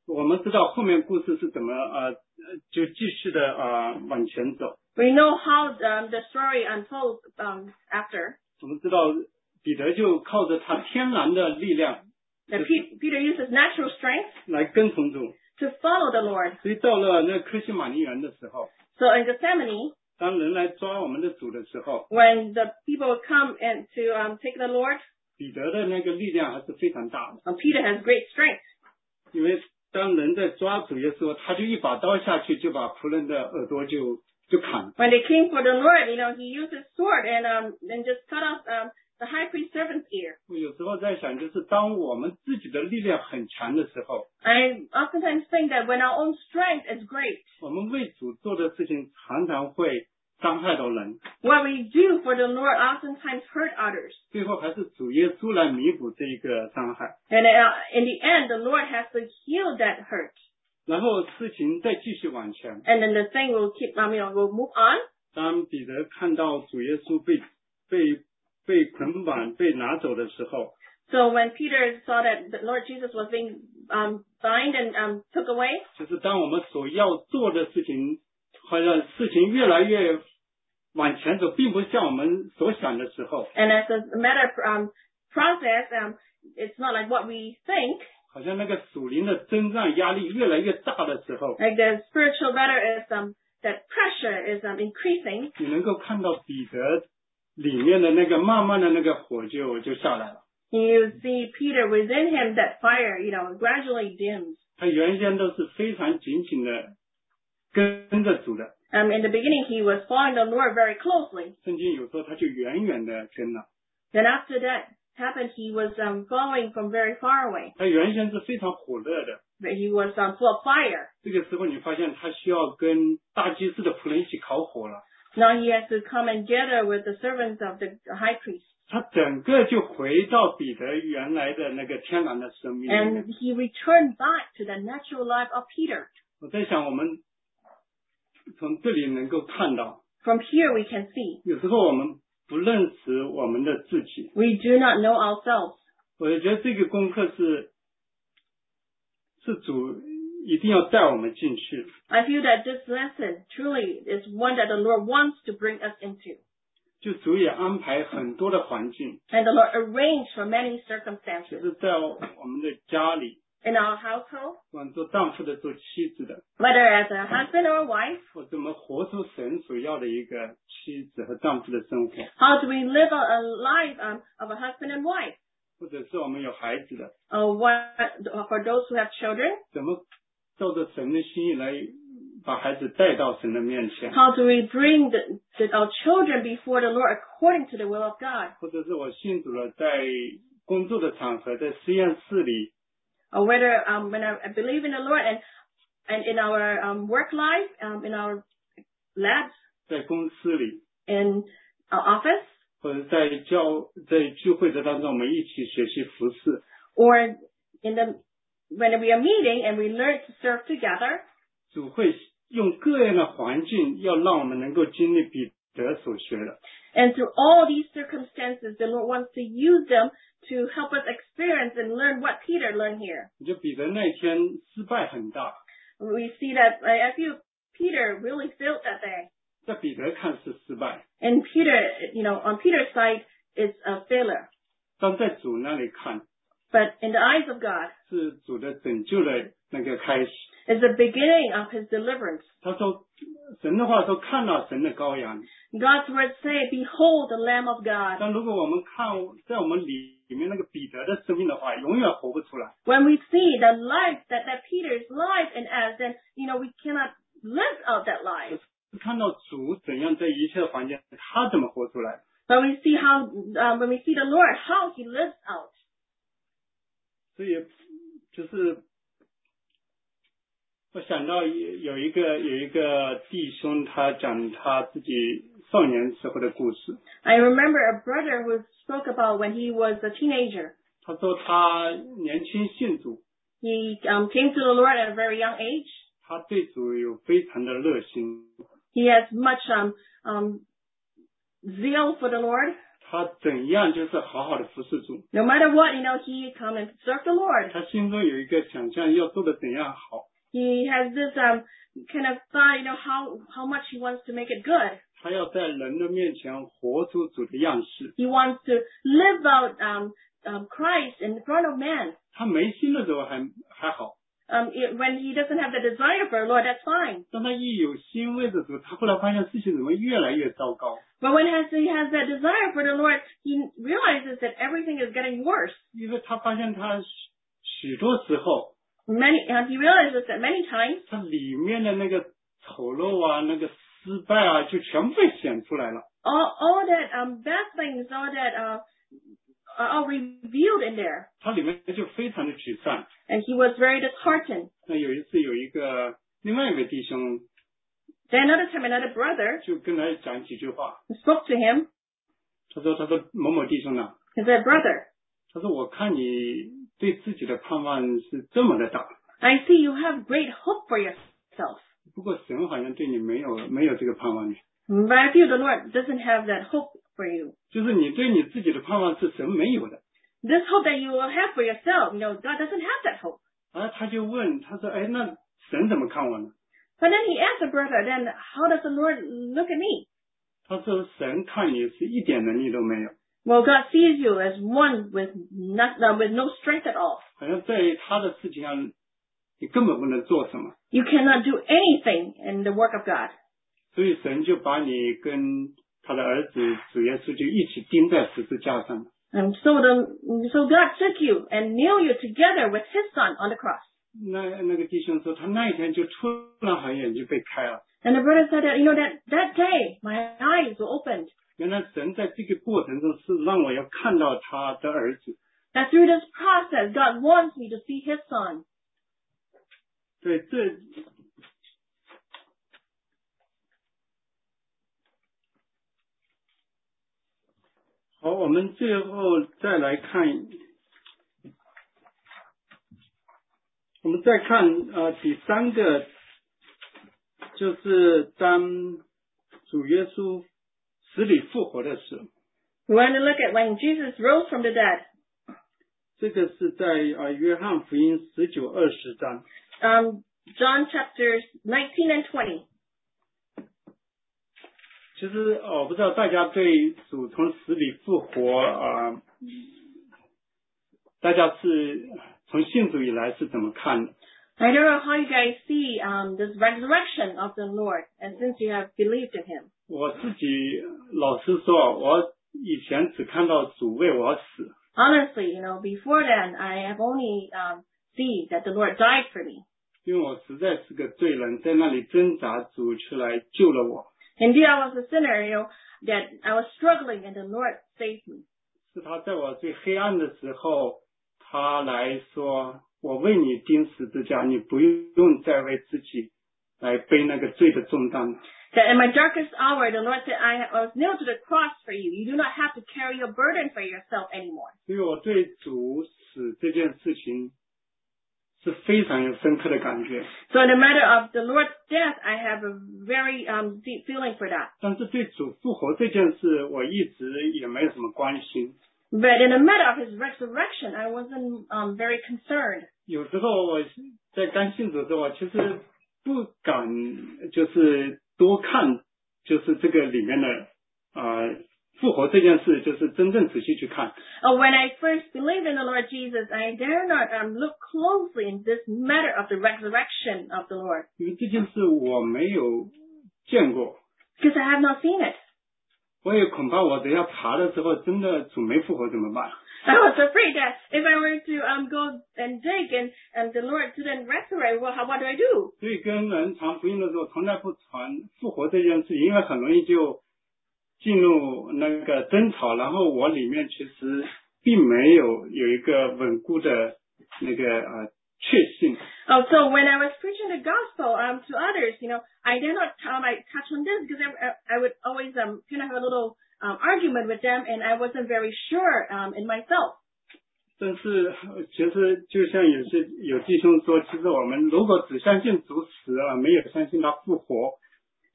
我们知道后面故事是怎么呃就继续的呃往前走。 We know how um, the story unfolds um, after. 我们知道彼得就靠着他天然的力量 That Pe- Peter uses natural strength 来跟从主。 to follow the Lord. 所以到了那科西玛尼园的时候， So in Gethsemane, 当人来抓我们的主的时候， when the people would come and to um, take the Lord, 彼得的那个力量还是非常大的。 um, Peter has great strength. 因为当人在抓主耶稣，他就一把刀下去，就把仆人的耳朵就就砍。 When they came for the Lord, you know, he used his sword and um and just cut off um, the high priest's servant's ear. 我有时候在想，就是当我们自己的力量很强的时候， I oftentimes think that when our own strength is great, 我们为主做的事情常常会伤害到人， what we do for the Lord oftentimes hurt others. 最后还是主耶稣来弥补这一个伤害。 And uh, in the end, the Lord has to heal that hurt. 然后事情再继续往前。 And then the thing will keep, um, you know, will move on. 当彼得看到主耶稣被被被捆绑、被拿走的时候， So when Peter saw that the Lord Jesus was being um, bound and um, took away, 就是当我们所要做的事情，好像事情越来越往前走，并不像我们所想的时候， and as a matter of um, process, um, it's not like what we think. 好像那个属灵的征战压力越来越大的时候， Like the spiritual matter is um, that pressure is um, increasing. 你能够看到彼得里面的那个慢慢的那个火就就下来了。 You see Peter within him, that fire, you know, gradually dims. 他原先都是非常紧紧的跟着主的， Um, in the beginning, he was following the Lord very closely. 圣经有时候他就远远的跟了。 Then after that happened, he was um, following from very far away. 他原先是非常火热的， But he was um, full of fire. 这个时候你发现他需要跟大祭司的仆人一起烤火了， Now he has to come and gather with the servants of the high priest. 他整个就回到彼得原来的那个天然的生命里面。 And he returned back to the natural life of Peter. 我在想，我们从这里能够看到， From here we can see 有时候我们不认识我们的自己。 we do not know ourselves. 我觉得这个功课是是主一定要带我们进去。 I feel that this lesson truly is one that the Lord wants to bring us into. 就主也安排很多的环境， And the Lord arranged for many 就 circumstances 是在我们的家里， in our household, 不管做丈夫的、做妻子的， whether as a husband or a wife. 或者我们活出神所要的一个妻子和丈夫的生活， How do we live a, a life um, of a husband and wife? 或者是我们有孩子的， Uh, what, for those who have children, 怎么照着神的心意来把孩子带到神的面前， how do we bring the, the, our children before the Lord according to the will of God? 或者是我信主了，在工作的场合，在实验室里， Or whether um, when I, I believe in the Lord and, and in our um, work life, um, in our labs, 在公司里， in our office, 或者在教在聚会的当中，我们一起学习服侍， or in the when we are meeting and we learn to serve together. 主会用各样的环境，要让我们能够经历彼得所学的。 And through all these circumstances, the Lord wants to use them to help us experience and learn what Peter learned here. 我觉得彼得那天失败很大， We see that I feel Peter really failed that day. 在彼得看是失败， And Peter, you know, on Peter's side, it's a failure. 但在主那里看 But in the eyes of God, 是主的拯救的那个开始。 it's the beginning of his deliverance. 他说，神的话说看到神的羔羊， God's words say, behold the Lamb of God. 但如果我们看在我们里里面那个彼得的生命的话，永远活不出来。 When we see the life that, that Peter's life in us, then, you know, we cannot live out that life. 看到主怎样在一切的环境，他怎么活出来？ But we see how, uh, when we see the Lord, how he lives out. 所以就是我想到有一个有一个弟兄，他讲他自己少年时候的故事。 I remember a brother who spoke about when he was a teenager. 他说他年轻信主， He um, came to the Lord at a very young age. 他对主有非常的热心， He has much um, um, zeal for the Lord. 他怎样就是好好的服侍主。 No matter what, you know, he come and serve the Lord. 他心中有一个想象，要做的怎样好。 He has this um kind of thought, you know, how how much he wants to make it good. 他要在人的面前活出主的样式。 He wants to live out um, um Christ in front of man. 他没心的时候还还好。 Um, it, when he doesn't have the desire for the Lord, that's fine. 当他一有欣慰的时候，他后来发现事情怎么越来越糟糕。 But when has, he has that desire for the Lord, he realizes that everything is getting worse. 因为他发现他许多时候 Many, uh, he realizes that many times 他里面的那个丑陋啊，那个失败啊，就全部被显出来了。 all all that um bad things, all that uh are all revealed in there. 他里面就非常的沮丧。 And he was very disheartened. 那有一次有一个另外一个弟兄 Then another time, another brother 就跟他讲几句话。 spoke to him. 他说：“他说某某弟兄呢、啊， He said, brother, 他说我看你对自己的盼望是这么的大。 I see you have great hope for yourself. 不过神好像对你没有没有这个盼望。 But I feel the Lord doesn't have that hope for you. 就是你对你自己的盼望是神没有的。 This hope that you will have for yourself, you know, God doesn't have that hope. 而他就问，他说：哎，那神怎么看我呢？ But then he asked the brother, then how does the Lord look at me? 他说：神看你是一点能力都没有。 Well, God sees you as one with not, uh, with no strength at all. 好像在他的事情上，你根本不能做什么。 You cannot do anything in the work of God. 所以神就把你跟他的儿子主耶稣就一起钉在十字架上。 And so the so God took you and nailed you together with His Son on the cross. 那那个弟兄说，他那一天就突然好像眼睛被开了。 And the brother said that, you know, that that day my eyes were opened. 原来神在这个过程中是让我要看到他的儿子。 That through this process, God wants me to see His Son. 对，这好，我们最后再来看，我们再看呃第三个，就是当主耶稣死里复活的时候。 We want to look at when Jesus rose from the dead. 这个是在呃约翰福音十九二十章。 Um, John chapters nineteen and twenty. 其实呃我不知道大家对主从死里复活啊、呃，大家是从信主以来是怎么看的？ I don't know how you guys see um, this resurrection of the Lord, and since you have believed in Him. 我自己老实说，我以前只看到主为我死。 Honestly, you know, before then, I have only um, seen that the Lord died for me. 因为我实在是个罪人，在那里挣扎，主出来救了我。 Indeed, I was a sinner, you know, that I was struggling, and the Lord saved me. 是他在我最黑暗的时候，他来说：“我为你钉十字架，你不用再为自己来背那个罪的重担。” That in my darkest hour, the Lord said, I was nailed to the cross for you. You do not have to carry your burden for yourself anymore. 所以我对主死这件事情是非常有深刻的感觉。 So in the matter of the Lord's death, I have a very um, deep feeling for that. 但是对主复活这件事，我一直也没有什么关心。 But in the matter of His resurrection, I wasn't um, very concerned. 有时候我在刚信主的时候，我其实不敢就是多看，就是这个里面的呃复活这件事，就是真正仔细去看。 Uh, when I first believed in the Lord Jesus, I dare not um, look closely in this matter of the resurrection of the Lord. 因为这件事我没有见过， Because I have not seen it. 我也恐怕我等下查的时候，真的主没复活怎么办？ I was afraid that if I were to um, go and dig and, and the Lord didn't resurrect, well, how, what do I do? 所以跟人传福音的时候，从来不传复活这件事，因为很容易就进入那个争吵，然后我里面其实并没有有一个稳固的那个呃确信。 Oh, so when I was preaching the gospel um, to others, you know, I did not um, I touch on this because I, I would always um, kind of have a little um, argument with them, and I wasn't very sure um, in myself. 但是其实就像有些有弟兄说，其实我们如果只相信主死而没有相信他复活，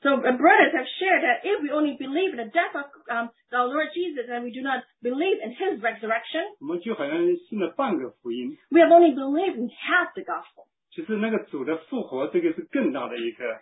So uh, brothers have shared that if we only believe in the death of um, our Lord Jesus and we do not believe in his resurrection, 我们就好像信了半个福音。 we have only believed in half the gospel. 其实那个主的复活，这个是更大的一个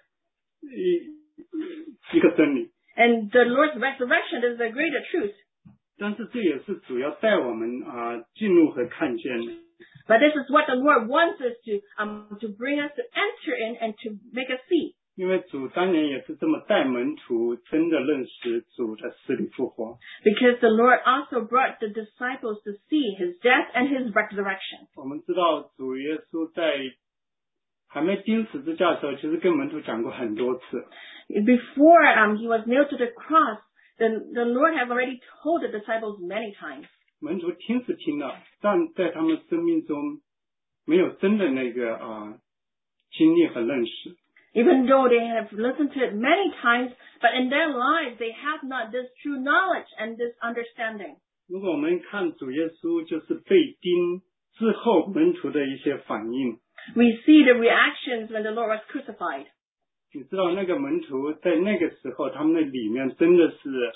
一一个真理。 And the Lord's resurrection is a greater truth. 但是这也是主要带我们啊、呃、进入和看见的。 But this is what the Lord wants us to um to bring us to enter in and to make us see. 因为主当年也是这么带门徒真的认识主的死里复活。 Because the Lord also brought the disciples to see his death and his resurrection. 我们知道主耶稣在还没钉十字架的时候，其实跟门徒讲过很多次。 Before um he was nailed to the cross, the the Lord have already told the disciples many times. 门徒听是听了，但在他们生命中没有真的那个啊、呃、经历和认识。 Even though they have listened to it many times, but in their lives they have not this true knowledge and this understanding. 如果我们看主耶稣就是被钉之后门徒的一些反应， We see the reactions when the Lord was crucified. 你知道那个门徒在那个时候，他们的里面真的是，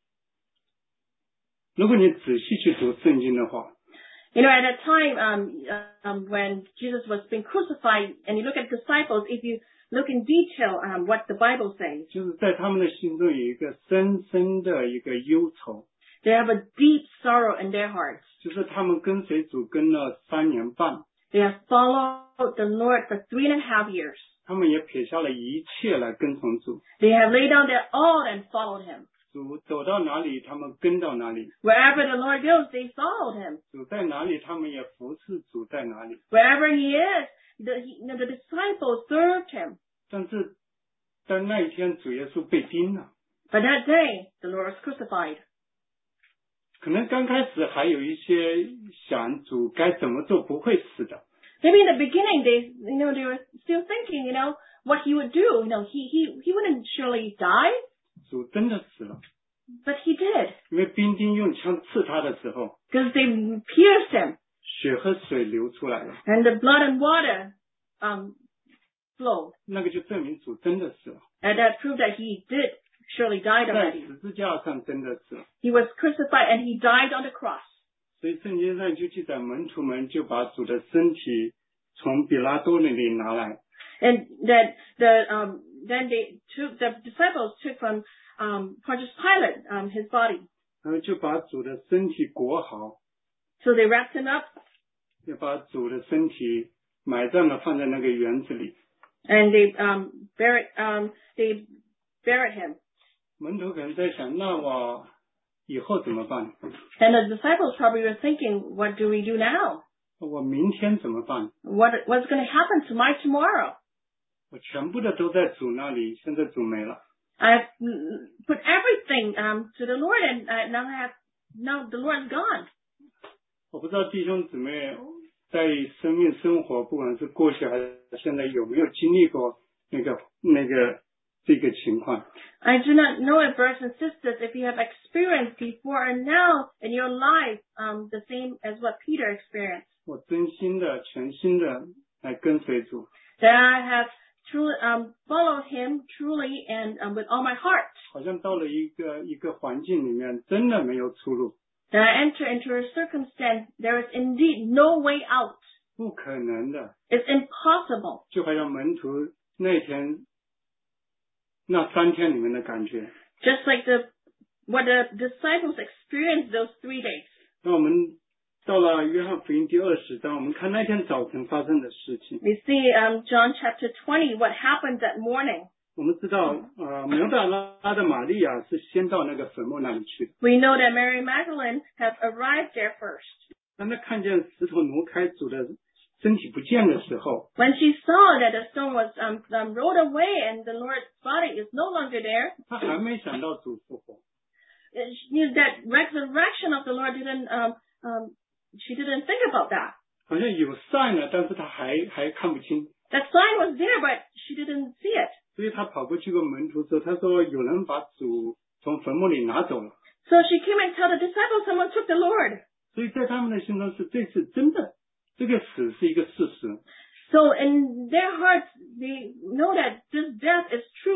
如果你仔细去读圣经的话， You know, at that time um, um, when Jesus was being crucified, and you look at disciples, if you look in detail um, what the Bible says, 就是在他们的心中有一个深深的一个忧愁， they have a deep sorrow in their hearts. 就是他们跟随主跟了三年半， They have followed the Lord for three and a half years. 他们也撇下了一切来跟从主。 They have laid down their all and followed him. 主走到哪里，他们跟到哪里； Wherever the Lord goes, they followed him. 主在哪里，他们也服侍主在哪里。 Wherever he is, the, he, the disciples served him. 但是在那一天，主耶稣被钉了。 But that day, the Lord was crucified. 可能刚开始还有一些想主该怎么做不会死的， Maybe in the beginning, they, you know, they were still thinking, you know, what he would do. You know, he, he, he wouldn't surely die, 主真的死了， but he did. 因为兵丁用枪刺他的时候， Because they pierced him, 血和水流出来了， and the blood and water um, flowed. 那个就证明主真的死了， And that proved that he did surely died 在 already. 十字架上真的死了。 He was crucified and he died on the cross. 所以圣经上就记载，门徒们就把主的身体从比拉多那里拿来， And that the um, then they took the disciples took from um, Pontius Pilate um, his body. 然后就把主的身体裹好， So they wrapped him up 就把主的身体埋葬了，放在那个园子里。 and they um, buried um, they buried him. 门徒可能在想，那我以后怎么办？ And the disciples probably were thinking, what do we do now? 我明天怎么办？ What what's going to happen to my tomorrow? 我全部的都在主那里，现在主没了。 I've mm, put everything um, to the Lord, and uh, now I have now the Lord's gone. 我不知道弟兄姊妹在生命生活，不管是过去还是现在，有没有经历过那个那个这个情况？ I do not know it, brothers and sisters, if you have experienced before and now in your life um, the same as what Peter experienced. 我真心的、全心的来跟随主， That I have truly um, followed him truly and um, with all my heart. 好像到了一个一个环境里面，真的没有出路， That I enter into a circumstance there is indeed no way out. 不可能的， It's impossible. 就好像门徒那天那三天里面的感觉。 Just like the what the disciples experienced those three days. 那我们到了约翰福音第二十章，我们看那天早晨发生的事情。 We see um, John chapter twenty, what happened that morning. 我们知道，呃，摩大拉的玛利亚是先到那个坟墓那里去的， We know that Mary Magdalene have arrived there first. 当她看见石头挪开，主的身体不见的时候， When she saw that the stone was um, um, rolled away and the Lord's body is no longer there, 她还没想到主复活。 uh, she, that resurrection of the Lord didn't, um, um, she didn't think about that. 好像有 sign 了，但是她还还看不清， That sign was there, but she didn't see it. 所以她跑过去跟门徒说：“她说有人把主从坟墓里拿走了。 So she came and told the disciples someone took the Lord. ” 所以在他们的心中是这是真的，这个死是一个事实。 So in their hearts, they know that this death is true.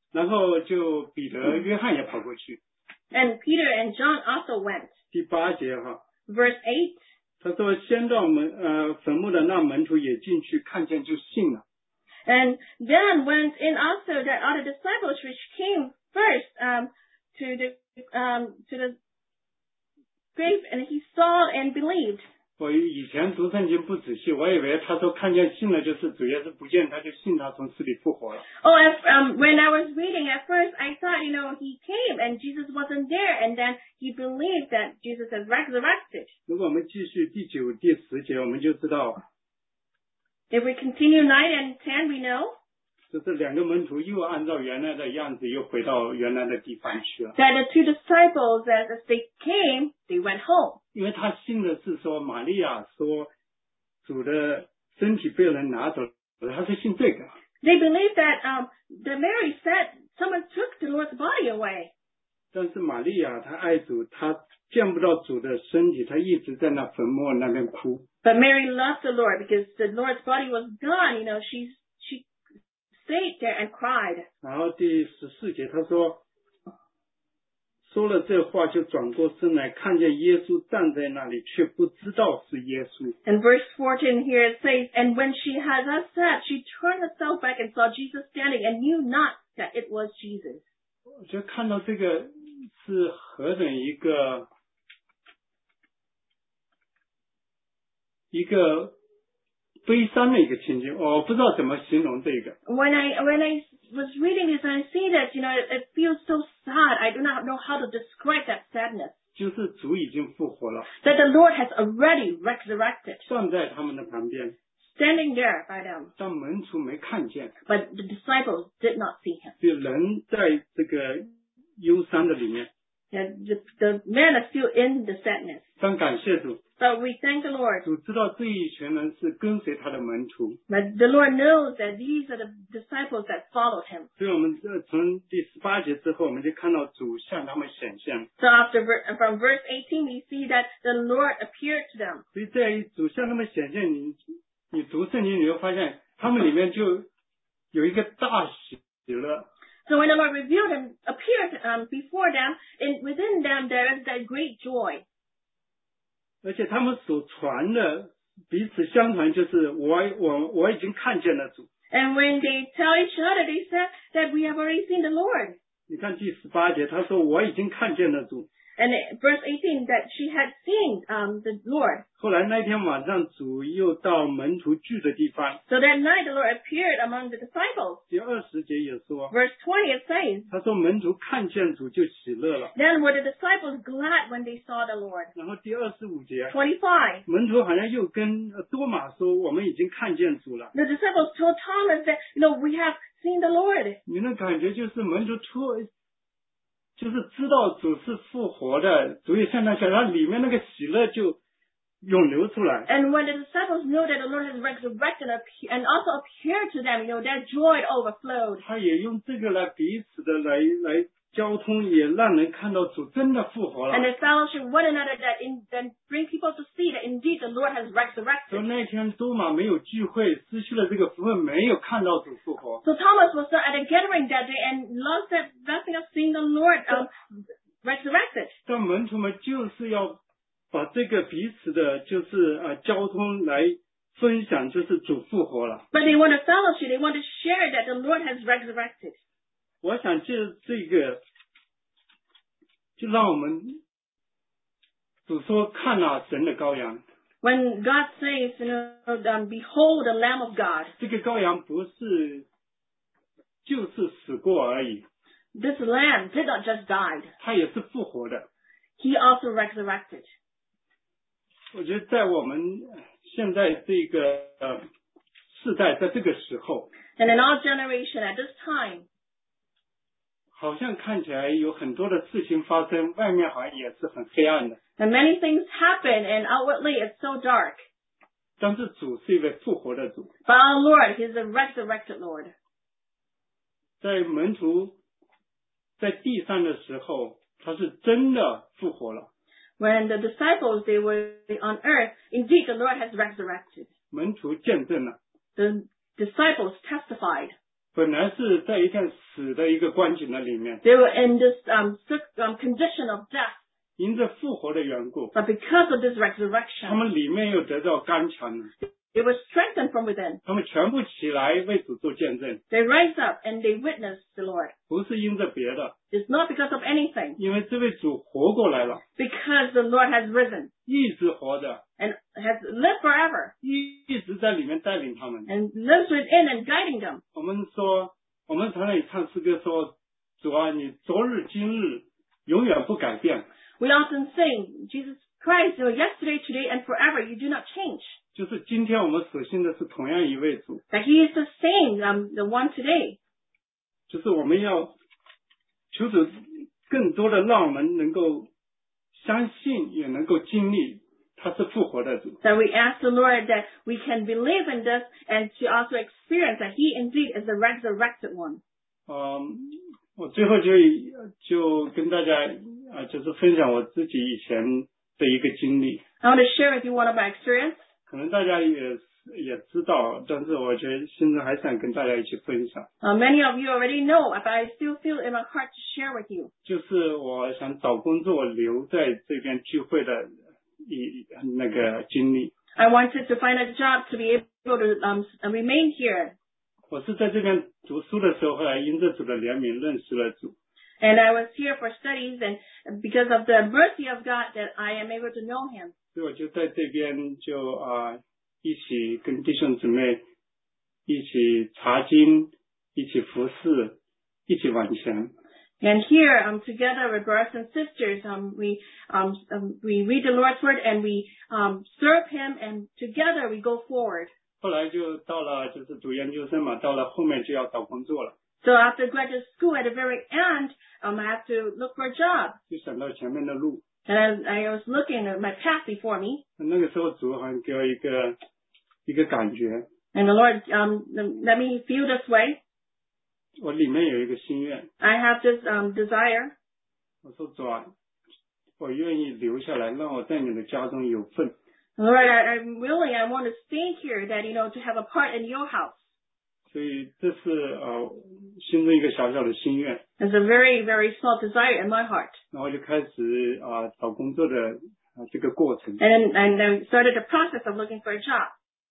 然后就彼得、约翰也跑过去。 And Peter and John also went. 第八节哈， Verse eight. 他说先到门呃坟墓的那门徒也进去，看见就信了。 And then went in also the other disciples which came first um, to the um, to the grave, and he saw and believed. 我以前读圣经不仔细，我以为他说看见信了就是主耶稣不见，他就信他从死里复活了。 Oh, as, um, when I was reading at first, I thought, you know, he came and Jesus wasn't there, and then he believed that Jesus has resurrected. 如果我们继续第九、第十节，我们就知道， If we continue nine and ten, we know 就是两个门徒又按照原来的样子又回到原来的地方去了。 that the two disciples, as, as they came, they went home. 因为他信的是说玛利亚说主的身体被人拿走了，他是信这个。 They believed that um, that Mary said someone took the Lord's body away. 但是玛利亚她爱主，她见不到主的身体，她一直在那坟墓那边哭。 But Mary loved the Lord because the Lord's body was gone. You know, she she stayed there and cried. 然后第十四节他说，说了这话就转过身来，看见耶稣站在那里，却不知道是耶稣。 In verse fourteen here it says, and when she had thus said, she turned herself back and saw Jesus standing and knew not that it was Jesus. 我觉得看到这个是何等一个一个悲伤的一个情景，我不知道怎么形容这个。 When I when I was reading this and I see that, you know, it, it feels so sad. I do not know how to describe that sadness. 就是主已经复活了， That the Lord has already resurrected, 站在他们的旁边， standing there by them. 但门徒没看见， But the disciples did not see him. 就人在这个忧伤的里面。 And the, the men are still in the sadness. 但感谢主， But we thank the Lord. 主知道这一群人是跟随他的门徒， But the Lord knows that these are the disciples that followed him. 所以我们呃从第十八节之后，我们就看到主向他们显现。 So after ver- from verse eighteen, we see that the Lord appeared to them. 所以在主向他们显现，你你读圣经，你会发现他们里面就有一个大喜乐。 So when the Lord revealed him, appeared um, before them, and within them there is that great joy. 而且他们所传的彼此相传，就是我我我已经看见了主。 And when they tell each other, they said that we have already seen the Lord. 你看第十八节，他说我已经看见了主。 And verse eighteen, that she had seen um, the Lord. 后来那天晚上，主又到门徒聚的地方。 So that night the Lord appeared among the disciples. 第二十节也说， Verse twenty, it says, 他说门徒看见主就喜乐了。 then were the disciples glad when they saw the Lord. 然后第二十五节， twenty-five, 门徒好像又跟呃多马说，我们已经看见主了。 the disciples told Thomas that, you know, we have seen the Lord. 你的感觉就是门徒出，就是知道主是复活的，主也向他讲，他里面那个喜乐就涌流出来。 And when the disciples know that the Lord has resurrected and also appeared to them, you know, that joy overflowed. 他也用这个来彼此的来来交通，也让人看到主真的复活了。 And they fellowship one another that in, then bring people to see that indeed the Lord has 说 resurrected. 那天多马没有聚会，失去了这个福分，没有看到主复活。 So Thomas was not at a gathering that day and lost that blessing of seeing the Lord um, resurrected. 但门徒们就是要把这个彼此的，就是呃交通来分享，就是主复活了。 But they want to fellowship, they want to share that the Lord has resurrected. 我想借这个，就让我们主说看啊神的羔羊， When God says, you know, um, behold the Lamb of God, 这个羔羊不是就是死过而已， this Lamb did not just die, 它也是复活的。 he also resurrected. 我觉得在我们现在这个呃世代，在这个时候， And in our generation at this time, 好像看起来有很多的事情发生，外面好像也是很黑暗的。 and many things happen and outwardly it's so dark. 但是主是一位复活的主， But our Lord, He is a resurrected Lord. 在门徒在地上的时候，他是真的复活了。 When the disciples, they were on earth, indeed the Lord has resurrected. 门徒见证了， The disciples testified. 本来是在一片死的一个光景的里面， They were in this um, um, condition of death. 因着复活的缘故， But because of this 他 resurrection, 们里面又得到刚强了， they were strengthened from within. 他们全部起来为主做见证， They rise up and they witness the Lord. 不是因着别的， It's not because of anything. 因为这位主活过来了， Because the Lord has risen 一直活着， and has lived forever 一直在里面带领他们。 and lives within and guiding them. 我们说，我们常常也唱诗歌说，主啊，你昨日今日永远不改变， We often sing, Jesus Christ, you know, yesterday, today, and forever, you do not change. 就是今天我们所信的是同样一位主， That He is the same, um, the one today. 就是我们要求主更多的让我们能够相信，也能够经历他是复活的主。 That we ask the Lord that we can believe in this and to also experience that He indeed is the resurrected one. 嗯，我最后就就跟大家啊，就是分享我自己以前的一个经历， I want to share with you one of my experience. 可能大家也也知道，但是我觉得现在还想跟大家一起分享。 Uh, many of you already know, but I still feel in my heart to share with you. 就是我想找工作留在这边聚会的一那个经历。 I wanted to find a job to be able to um, remain here. 我是在这边读书的时候，后来因着主的怜悯认识了主。 And I was here for studies, and because of the mercy of God that I am able to know Him. 所以我就在这边就啊、呃、一起跟弟兄姊妹一起查经，一起服侍，一起往前。 And here, um, together with brothers and sisters, um, we um, um, we read the Lord's word and we um, serve Him, and together we go forward. 后来就到了就是读研究生嘛，到了后面就要找工作了， So after graduate school, at the very end, um, I have to look for a job. 就想到前面的路。 And I, I was looking at my path before me, 那个时候主好像给我一个一个感觉， and the Lord um, let me feel this way. 我里面有一个心愿， I have this um, desire. 我说主啊，我愿意留下来，让我在你的家中有份。 Lord, I, I'm willing, I want to stay here, that, you know, to have a part in your house. 所以这是呃心中一个小小的心愿， It's a very, very small desire in my heart. 然后就开始啊、呃找工作的啊、这个过程， And, and I started the process of looking for a job.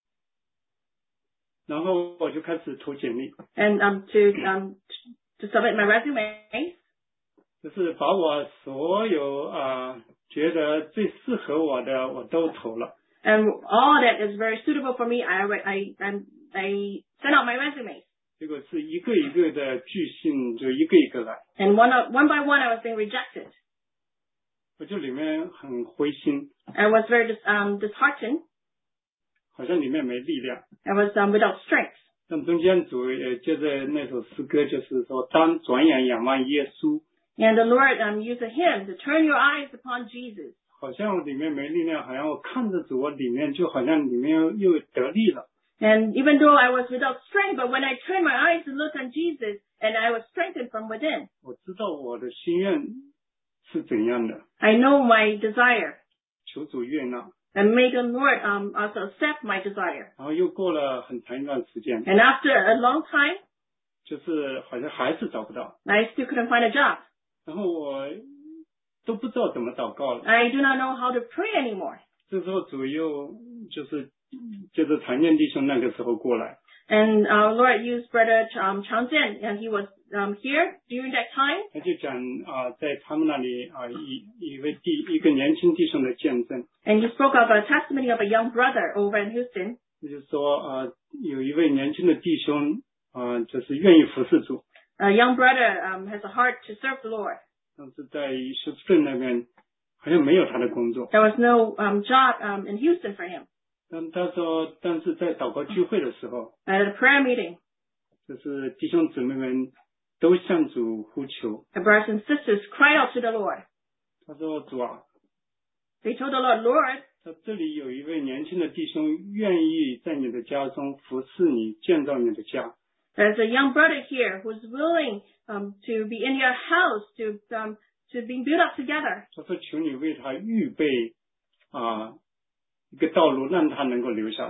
然后我就开始投简历， And um, to um, to submit my resume. 就是把我所有啊、呃觉得最适合我的我都投了， And all that is very suitable for me, I, I, I, I sent out my resume. 结果是一个一个的拒信就一个一个来， And one, one by one, I was being rejected. 我就里面很灰心， I was very dis, um, disheartened. 好像里面没力量。 I was um, without strength. 那中间主也接着那首诗歌，就是说当转眼仰望耶稣， And the Lord um, used a hymn to turn your eyes upon Jesus. 好像我里面没力量，好像我看着主，我里面就好像里面又又得力了。 And even though I was without strength, but when I turned my eyes to look on Jesus, and I was strengthened from within. 我知道我的心愿是怎样的， I know my desire. 求主悦纳。 And may the Lord um, also accept my desire. 然后又过了很长一段时间， And after a long time, 就是好像还是找不到， I still couldn't find a job. 然后我都不知道怎么祷告了。 I do not know how to pray anymore. 这时候主又就是就是常见弟兄那个时候过来， And our Lord used Brother um, Changjian, and he was um, here during that time. 他就讲啊、在他们那里啊、一一位弟一个年轻弟兄的见证， And he spoke of a testimony of a young brother over in Houston. 就是说啊、有一位年轻的弟兄啊、就是愿意服侍主， A young brother um, has a heart to serve the Lord. 但是在休斯顿那边好像没有他的工作。 There was no um, job um, in Houston for him. 但他说，但是在祷告聚会的时候， At a prayer meeting, 就是弟兄姊妹们都向主呼求。 the brothers and sisters cried out to the Lord. 他说：“主啊， They told the Lord, Lord, 在这里有一位年轻的弟兄愿意在你的家中服侍你，建造你的家。 there's a young brother here who's willing um, to be in your house, to um, to be built up together. 他说：求你为他预备啊、一个道路，让他能够留下来。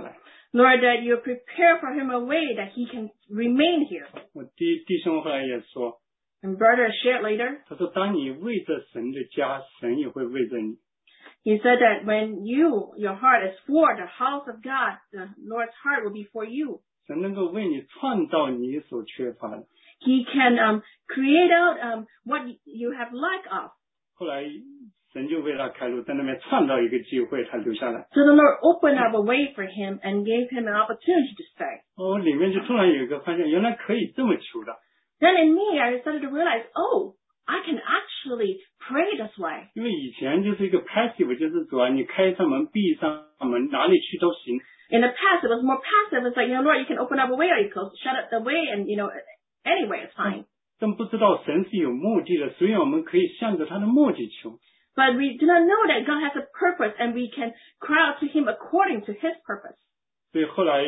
Lord, that you prepare for him a way that he can remain here. 我弟弟兄后来也说， And brother shared later. 他说当你为着神的家，神也会为着你。 He said that when you, your heart is for the house of God, the Lord's heart will be for you. 神能够为你创造你所缺乏的。 He can um, create out um, what you have lack of. 后来神就为他开路，在那边创造一个机会，他留下来。 So the Lord opened up a way for him and gave him an opportunity to stay. 哦，里面就突然有一个发现，原来可以这么求的。 Then in me, I started to realize, oh, I can actually pray this way. 因为以前就是一个 passive， 就是主啊，你开一扇门，闭一扇门，哪里去都行。 In the past, it was more passive. It's like, you know, Lord, you can open up a way or you close, shut up the way, and, you know, anyway, it's fine. 但不知道神是有目的的，所以我们可以向着他的目的求。 But we do not know that God has a purpose, and we can cry out to him according to his purpose. 所以后来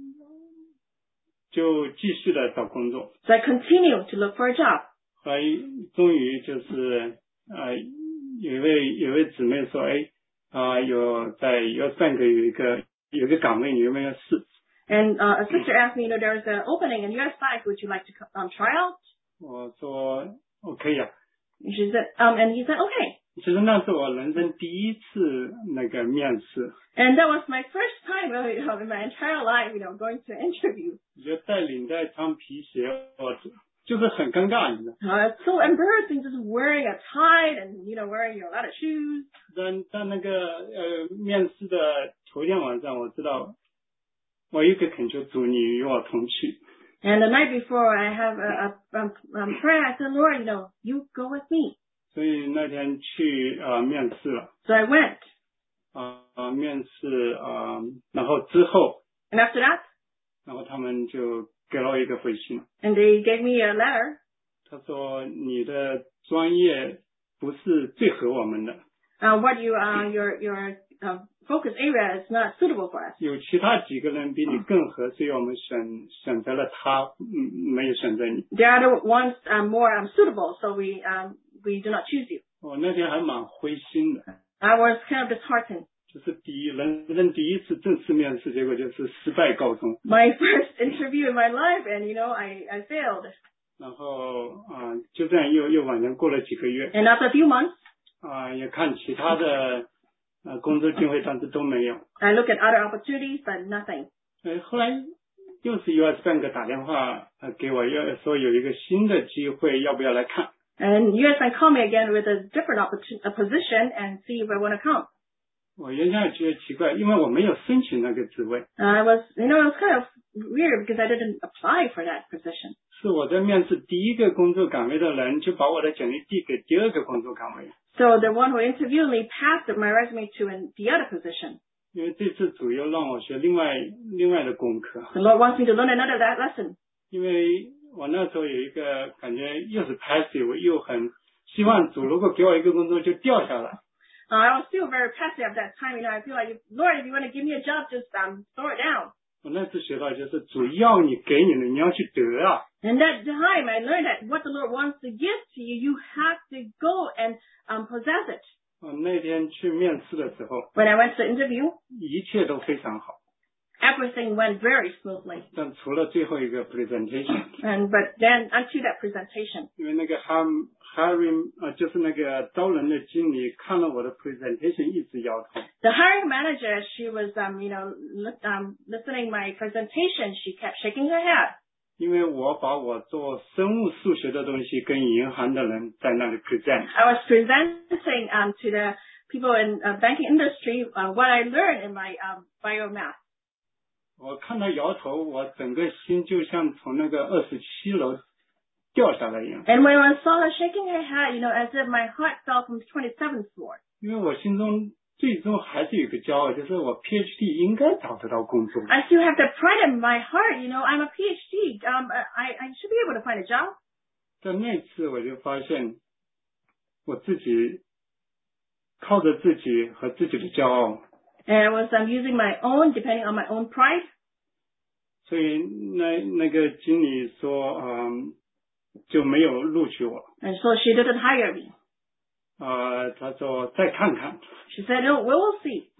就继续的找工作。 So I continue to look for a job. 后来终于就是呃，有一位有一位姊妹说，哎啊、呃，有在 U S Bank 有一个有一个岗位，你有没有试？ And uh, a sister asked me, you know, there's an opening in U S Bank. Would you like to um, try out? 我说我可以啊。 And she said, um, and he said, okay. 其实那是我人生第一次那个面试。 And that was my first time uh, you know, in my entire life, you know, going to an interview. 我觉得带领带穿皮鞋，我就是很尴尬，你知道。 Uh, it's so embarrassing just wearing a tie and, you know, wearing a lot of shoes. 在在那个呃面试的头天晚上，我知道我有一个恳求主，你与我同去。 And the night before, I have a, a, a, a prayer. I said, Lord, you know, you go with me. 所以那天去呃面试了。 So I went. 啊、呃、面试啊、呃，然后之后， And after that, 然后他们就给了我一个回信。 and they gave me a letter. 他说你的专业不是最合我们的。 Uh, what you, uh, your, your uh, focus area is not suitable for us. 有其他几个人比你更合，所以我们选选择了他，嗯，没有选择你。 The other ones are more um, suitable, so we, um, we do not choose you. 我那天还蛮灰心的， I was kind of disheartened. 就是第一人生第一次正式面试，结果就是失败告终。 My first interview in my life, and you know, I, I failed. 然后啊、呃，就这样又又往前过了几个月， And after a few months, 啊、呃，也看其他的呃工作机会，但是都没有。 I look at other opportunities, but nothing. 呃，后来又是 U S Bank 打电话呃给我，要说有一个新的机会，要不要来看？ And U S Bank called me again with a different opportunity, a position, and see if I want to come. 我原先也觉得奇怪，因为我没有申请那个职位。 I was, you know, it was kind of weird because I didn't apply for that position. 是我在面试第一个工作岗位的人，就把我的简历递给第二个工作岗位。 So the one who interviewed me passed my resume to an, the other position. 因为这次主要让我学另外另外的功课， The Lord wants me to learn another that lesson. 因为我那时候有一个感觉又是 passive， 又很希望主如果给我一个工作就掉下来。 Uh, I was still very passive at that time. You know, I feel like, Lord, if you want to give me a job, just um, throw it down. 我那次学到就是主要你给你的，你要去得啊。 And that time, I learned that what the Lord wants to give to you, you have to go and um, possess it. 我那天去面试的时候， When I went to the interview, 一切都非常好， everything went very smoothly. 但除了最后一个 presentation， And but then unto that presentation, 因为那个 Harry Harry 呃，就是那个招人的经理看了我的 presentation 一直摇头。 the hiring manager, she was um, you know, li- um, listening my presentation. She kept shaking her head. 因为我把我做生物数学的东西跟银行的人在那里 present， I was presenting um, to the people in uh, banking industry uh, what I learned in my um, biomath. 我看他摇头，我整个心就像从那个二十七楼掉下来一样。 And when I saw her shaking her head, you know, as if my heart fell from the twenty-seventh floor. 因为我心中最终还是有个骄傲，就是我 PhD 应该找得到工作。 I still have the pride in my heart, you know, I'm a PhD. Um, I, I should be able to find a job. 在那次我就发现，我自己靠着自己和自己的骄傲， And I was um, using my own, depending on my own pride. 所以那那个经理说，嗯，就没有录取我。 And so she didn't hire me. 呃，他说再看看。 She said, no, we will see.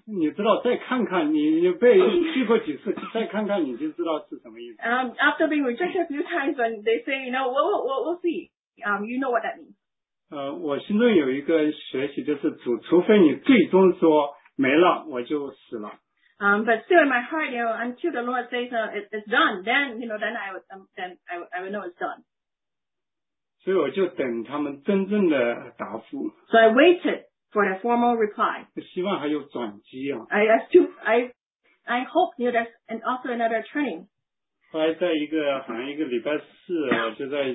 你知道再看看，你你被拒过几次，再看看你就知道是什么意思。 Um, after being rejected a few times, when they say, you know, we'll we'll, we'll see. Um, you know what that means. 呃，我心中有一个学习，就是主，除非你最终说没了，我就死了。 Um, but still in my heart, you know, until the Lord says uh, it, it's done, then you know, then I would, um, then I would, I would know it's done. 所以我就等他们真正的答复。 So I waited for the formal reply. 希望还有转机啊。 I, I still, I, I hope you know there's and also another turning. 后来在一个好像一个礼拜四，我就在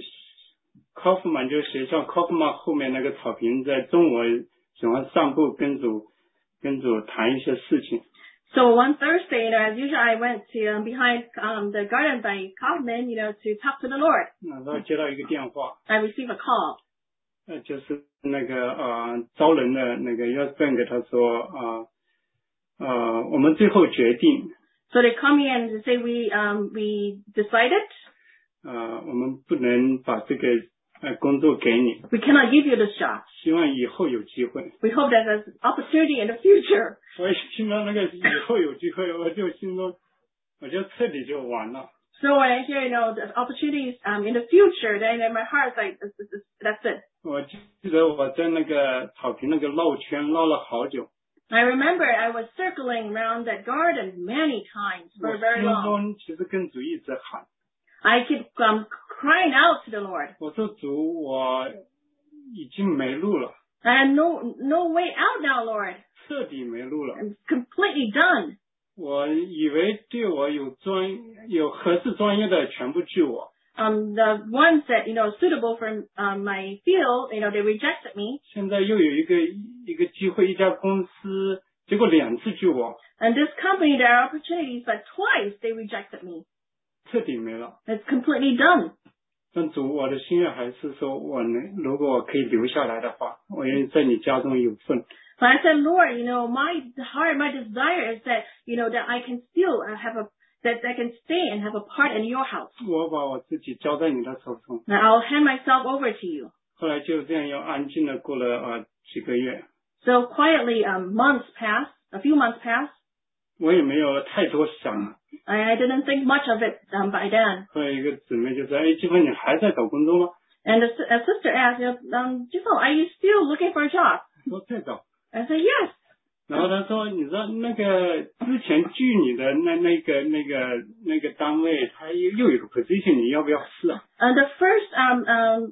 Kaufman 就是学校 Kaufman 后面那个草坪，在中午喜欢散步，跟主跟主谈一些事情。 So one Thursday, you know, as usual, I went to um, behind um, the garden by Kaufman, you know, to talk to the Lord. 然后接到一个电话。 I received a call. 呃，就是那个呃招人的那个 U S Bank 他说啊 呃, 呃我们最后决定。 So they come in and say we um we decided. 呃，我们不能把这个呃工作给你。 We cannot give you this job. 希望以后有机会。 We hope that there's opportunity in the future. 我一听到那个以后有机会，我就心中我就彻底就完了。 So when I hear, you know, the opportunities um in the future, then in my heart it's like this, this, that's it. 我记得我在那个草坪那个绕圈绕了好久。 I remember I was circling around that garden many times for very long. 我心中其实跟主一直喊。 I keep um crying out to the Lord. 我说主，我已经没路了。 I have no no way out now, Lord. 彻底没路了。 I'm completely done. 我以为对我有专有合适专业的全部拒我。 Um, the ones that, you know, suitable for um, my field, you know, they rejected me. 现在又有一个一个机会，一家公司，结果两次拒我。 And this company, there are opportunities, but twice they rejected me. 彻底没了。 It's completely done. 但主，我的心愿还是说，我能如果我可以留下来的话，我愿意在你家中有份。 But I said, Lord, you know, my heart, my desire is that, you know, that I can still have a, that I can stay and have a part in your house. 我把我自己交在你的手中。 Now I'll hand myself over to you. 后来就这样又安静的过了呃几个月。 So quietly, um, months passed, a few months passed. 我也没有太多想。 I, I didn't think much of it um, by then. 后来一个姊妹就说：“哎，金凤，你还在找工作吗？” And a, a sister asked, um, Jifeng, are you still looking for a job? 我在找。 I said, yes. 然后他说：“你知道那个之前拒你的那那个那个那个单位，他又又有个 position， 你要不要试啊？” Uh, the first um um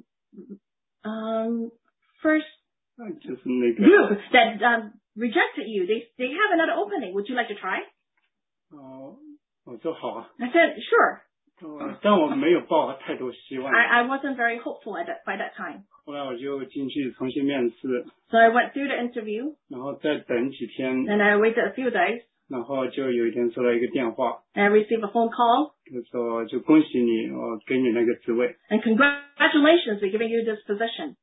um first 就是那个 group that um rejected you, they they have another opening. Would you like to try? 哦，我说好啊。 I said, sure. 哦，但我没有抱太多希望。 I I wasn't very hopeful at that by that time. 后来我就进去重新面试。 So I went through the interview. 然后再等几天。 And I waited a few days. 然后就有一天收到一个电话。 And I received a phone call. 就说就恭喜你，我给你那个职位。 And congratulations, we're giving you this position.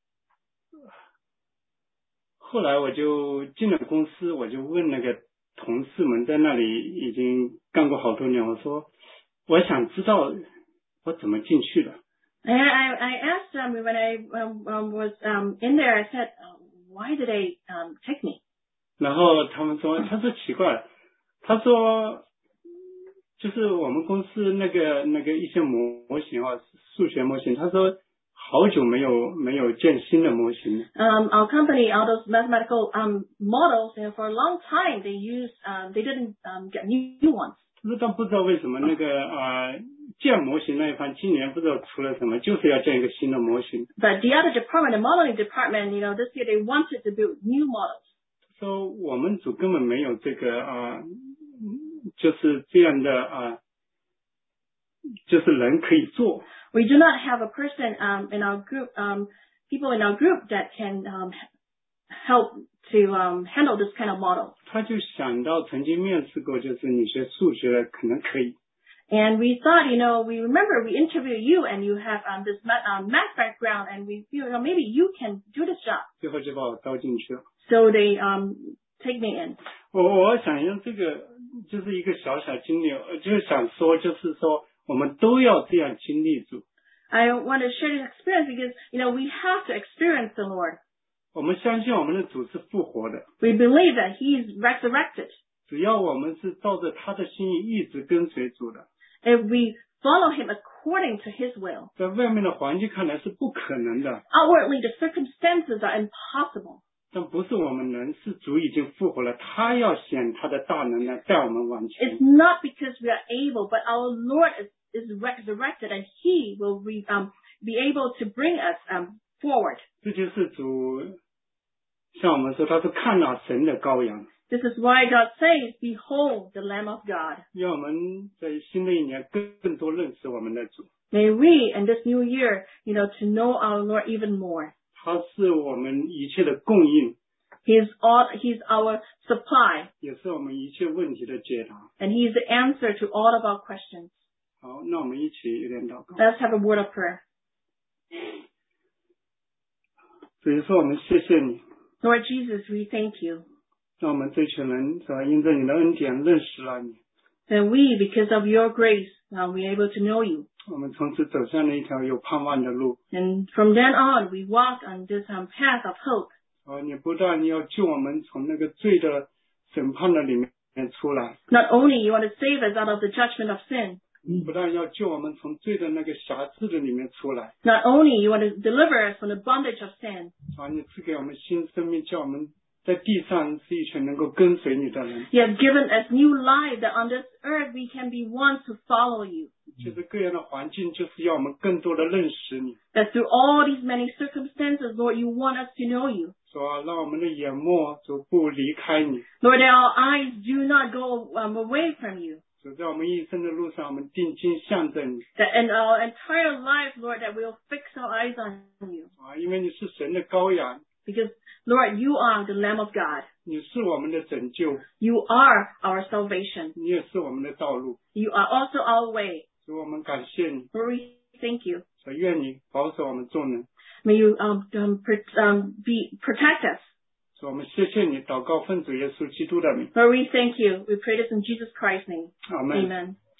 后来我就进了公司，我就问那个同事们，在那里已经干过好多年，我说我想知道我怎么进去的。 And I I asked them when I um, um, was um in there, I said, why did they um take me? 然后他们说，他说奇怪，他说就是我们公司那个那个一些模模型啊，数学模型，他说好久没有没有建新的模型。 Um, our company, all those mathematical um models, you know, for a long time they used um they didn't um get new, new ones. 但不知道为什么那个呃建模型那一方今年不知道出了什么，就是要建一个新的模型。 But the other department, the modeling department, you know, this year they wanted to build new models. 说我们组根本没有这个啊、呃，就是这样的啊、呃，就是人可以做。 We do not have a person um in our group, um people in our group that can um help to um handle this kind of model. 他就想到曾经面试过，就是你学数学的可能可以。 And we thought, you know, we remember we interviewed you and you have um this math, um, math background, and we feel, you know, maybe you can do this job. 最后就把我招进去了。 So they um take me in. 我我想用这个就是一个小小经历，就是想说，就是说我们都要这样经历主。 I want to share this experience because, you know, we have to experience the Lord. 我们相信我们的主是复活的。 We believe that He is resurrected. 只要我们是照着他的心意一直跟随主的， if we follow him according to his will. 在外面的环境看来是不可能的， Outwardly, the circumstances are impossible. 但不是我们能，是主已经复活了，他要显他的大能来带我们往前。 It's not because we are able, but our Lord is, is resurrected, and he will re, um, be able to bring us um, forward. 这就是主像我们说，他是看了神的羔羊， This is why God says, behold the Lamb of God. 让我们在新的一年更更多认识我们的主。 May we, in this new year, you know, to know our Lord even more. 他是我们一切的供应， He is all, He's our supply, 也是我们一切问题的解答。 and He is the answer to all of our questions. 好，那我们一起有点祷告。 Let's have a word of prayer. 所以说，我们谢谢你， Lord Jesus, we thank you. 让我们这群人是吧，因着你的恩典认识了你， And we, because of your grace, now we are able to know you. 我们从此走向了一条有盼望的路。 And from then on, we walk on this um, path of hope. 啊，你不但你要救我们从那个罪的审判的里面出来， Not only you want to save us out of the judgment of sin, 不但要救我们从罪的那个辖制的里面出来， not only you want to deliver us from the bondage of sin, 啊，你赐给我们新生命，叫我们在地上是一群能够跟随你的人。 you have given us new life that on this earth we can be ones who follow you. 就是各样的环境，就是要我们更多的认识你， That through all these many circumstances, Lord, you want us to know you. 说让我们的眼目逐步离开你， Lord, that our eyes do not go um, away from you. 走在我们一生的路上，我们定睛向着你 That in our entire life, Lord, that we'll fix our eyes on you. 啊，因为你是神的羔羊， Because, Lord, you are the Lamb of God. 你是我们的拯救， You are our salvation. 你也是我们的道路， You are also our way. 所以我们感谢你， Lord, we thank you. 所以愿你保守我们众人， May you um, um, pr- um, be protect us. 所以我们谢谢你，祷告奉主耶稣基督的名， Lord, we thank you. We pray this in Jesus Christ's name. 阿门。 Amen.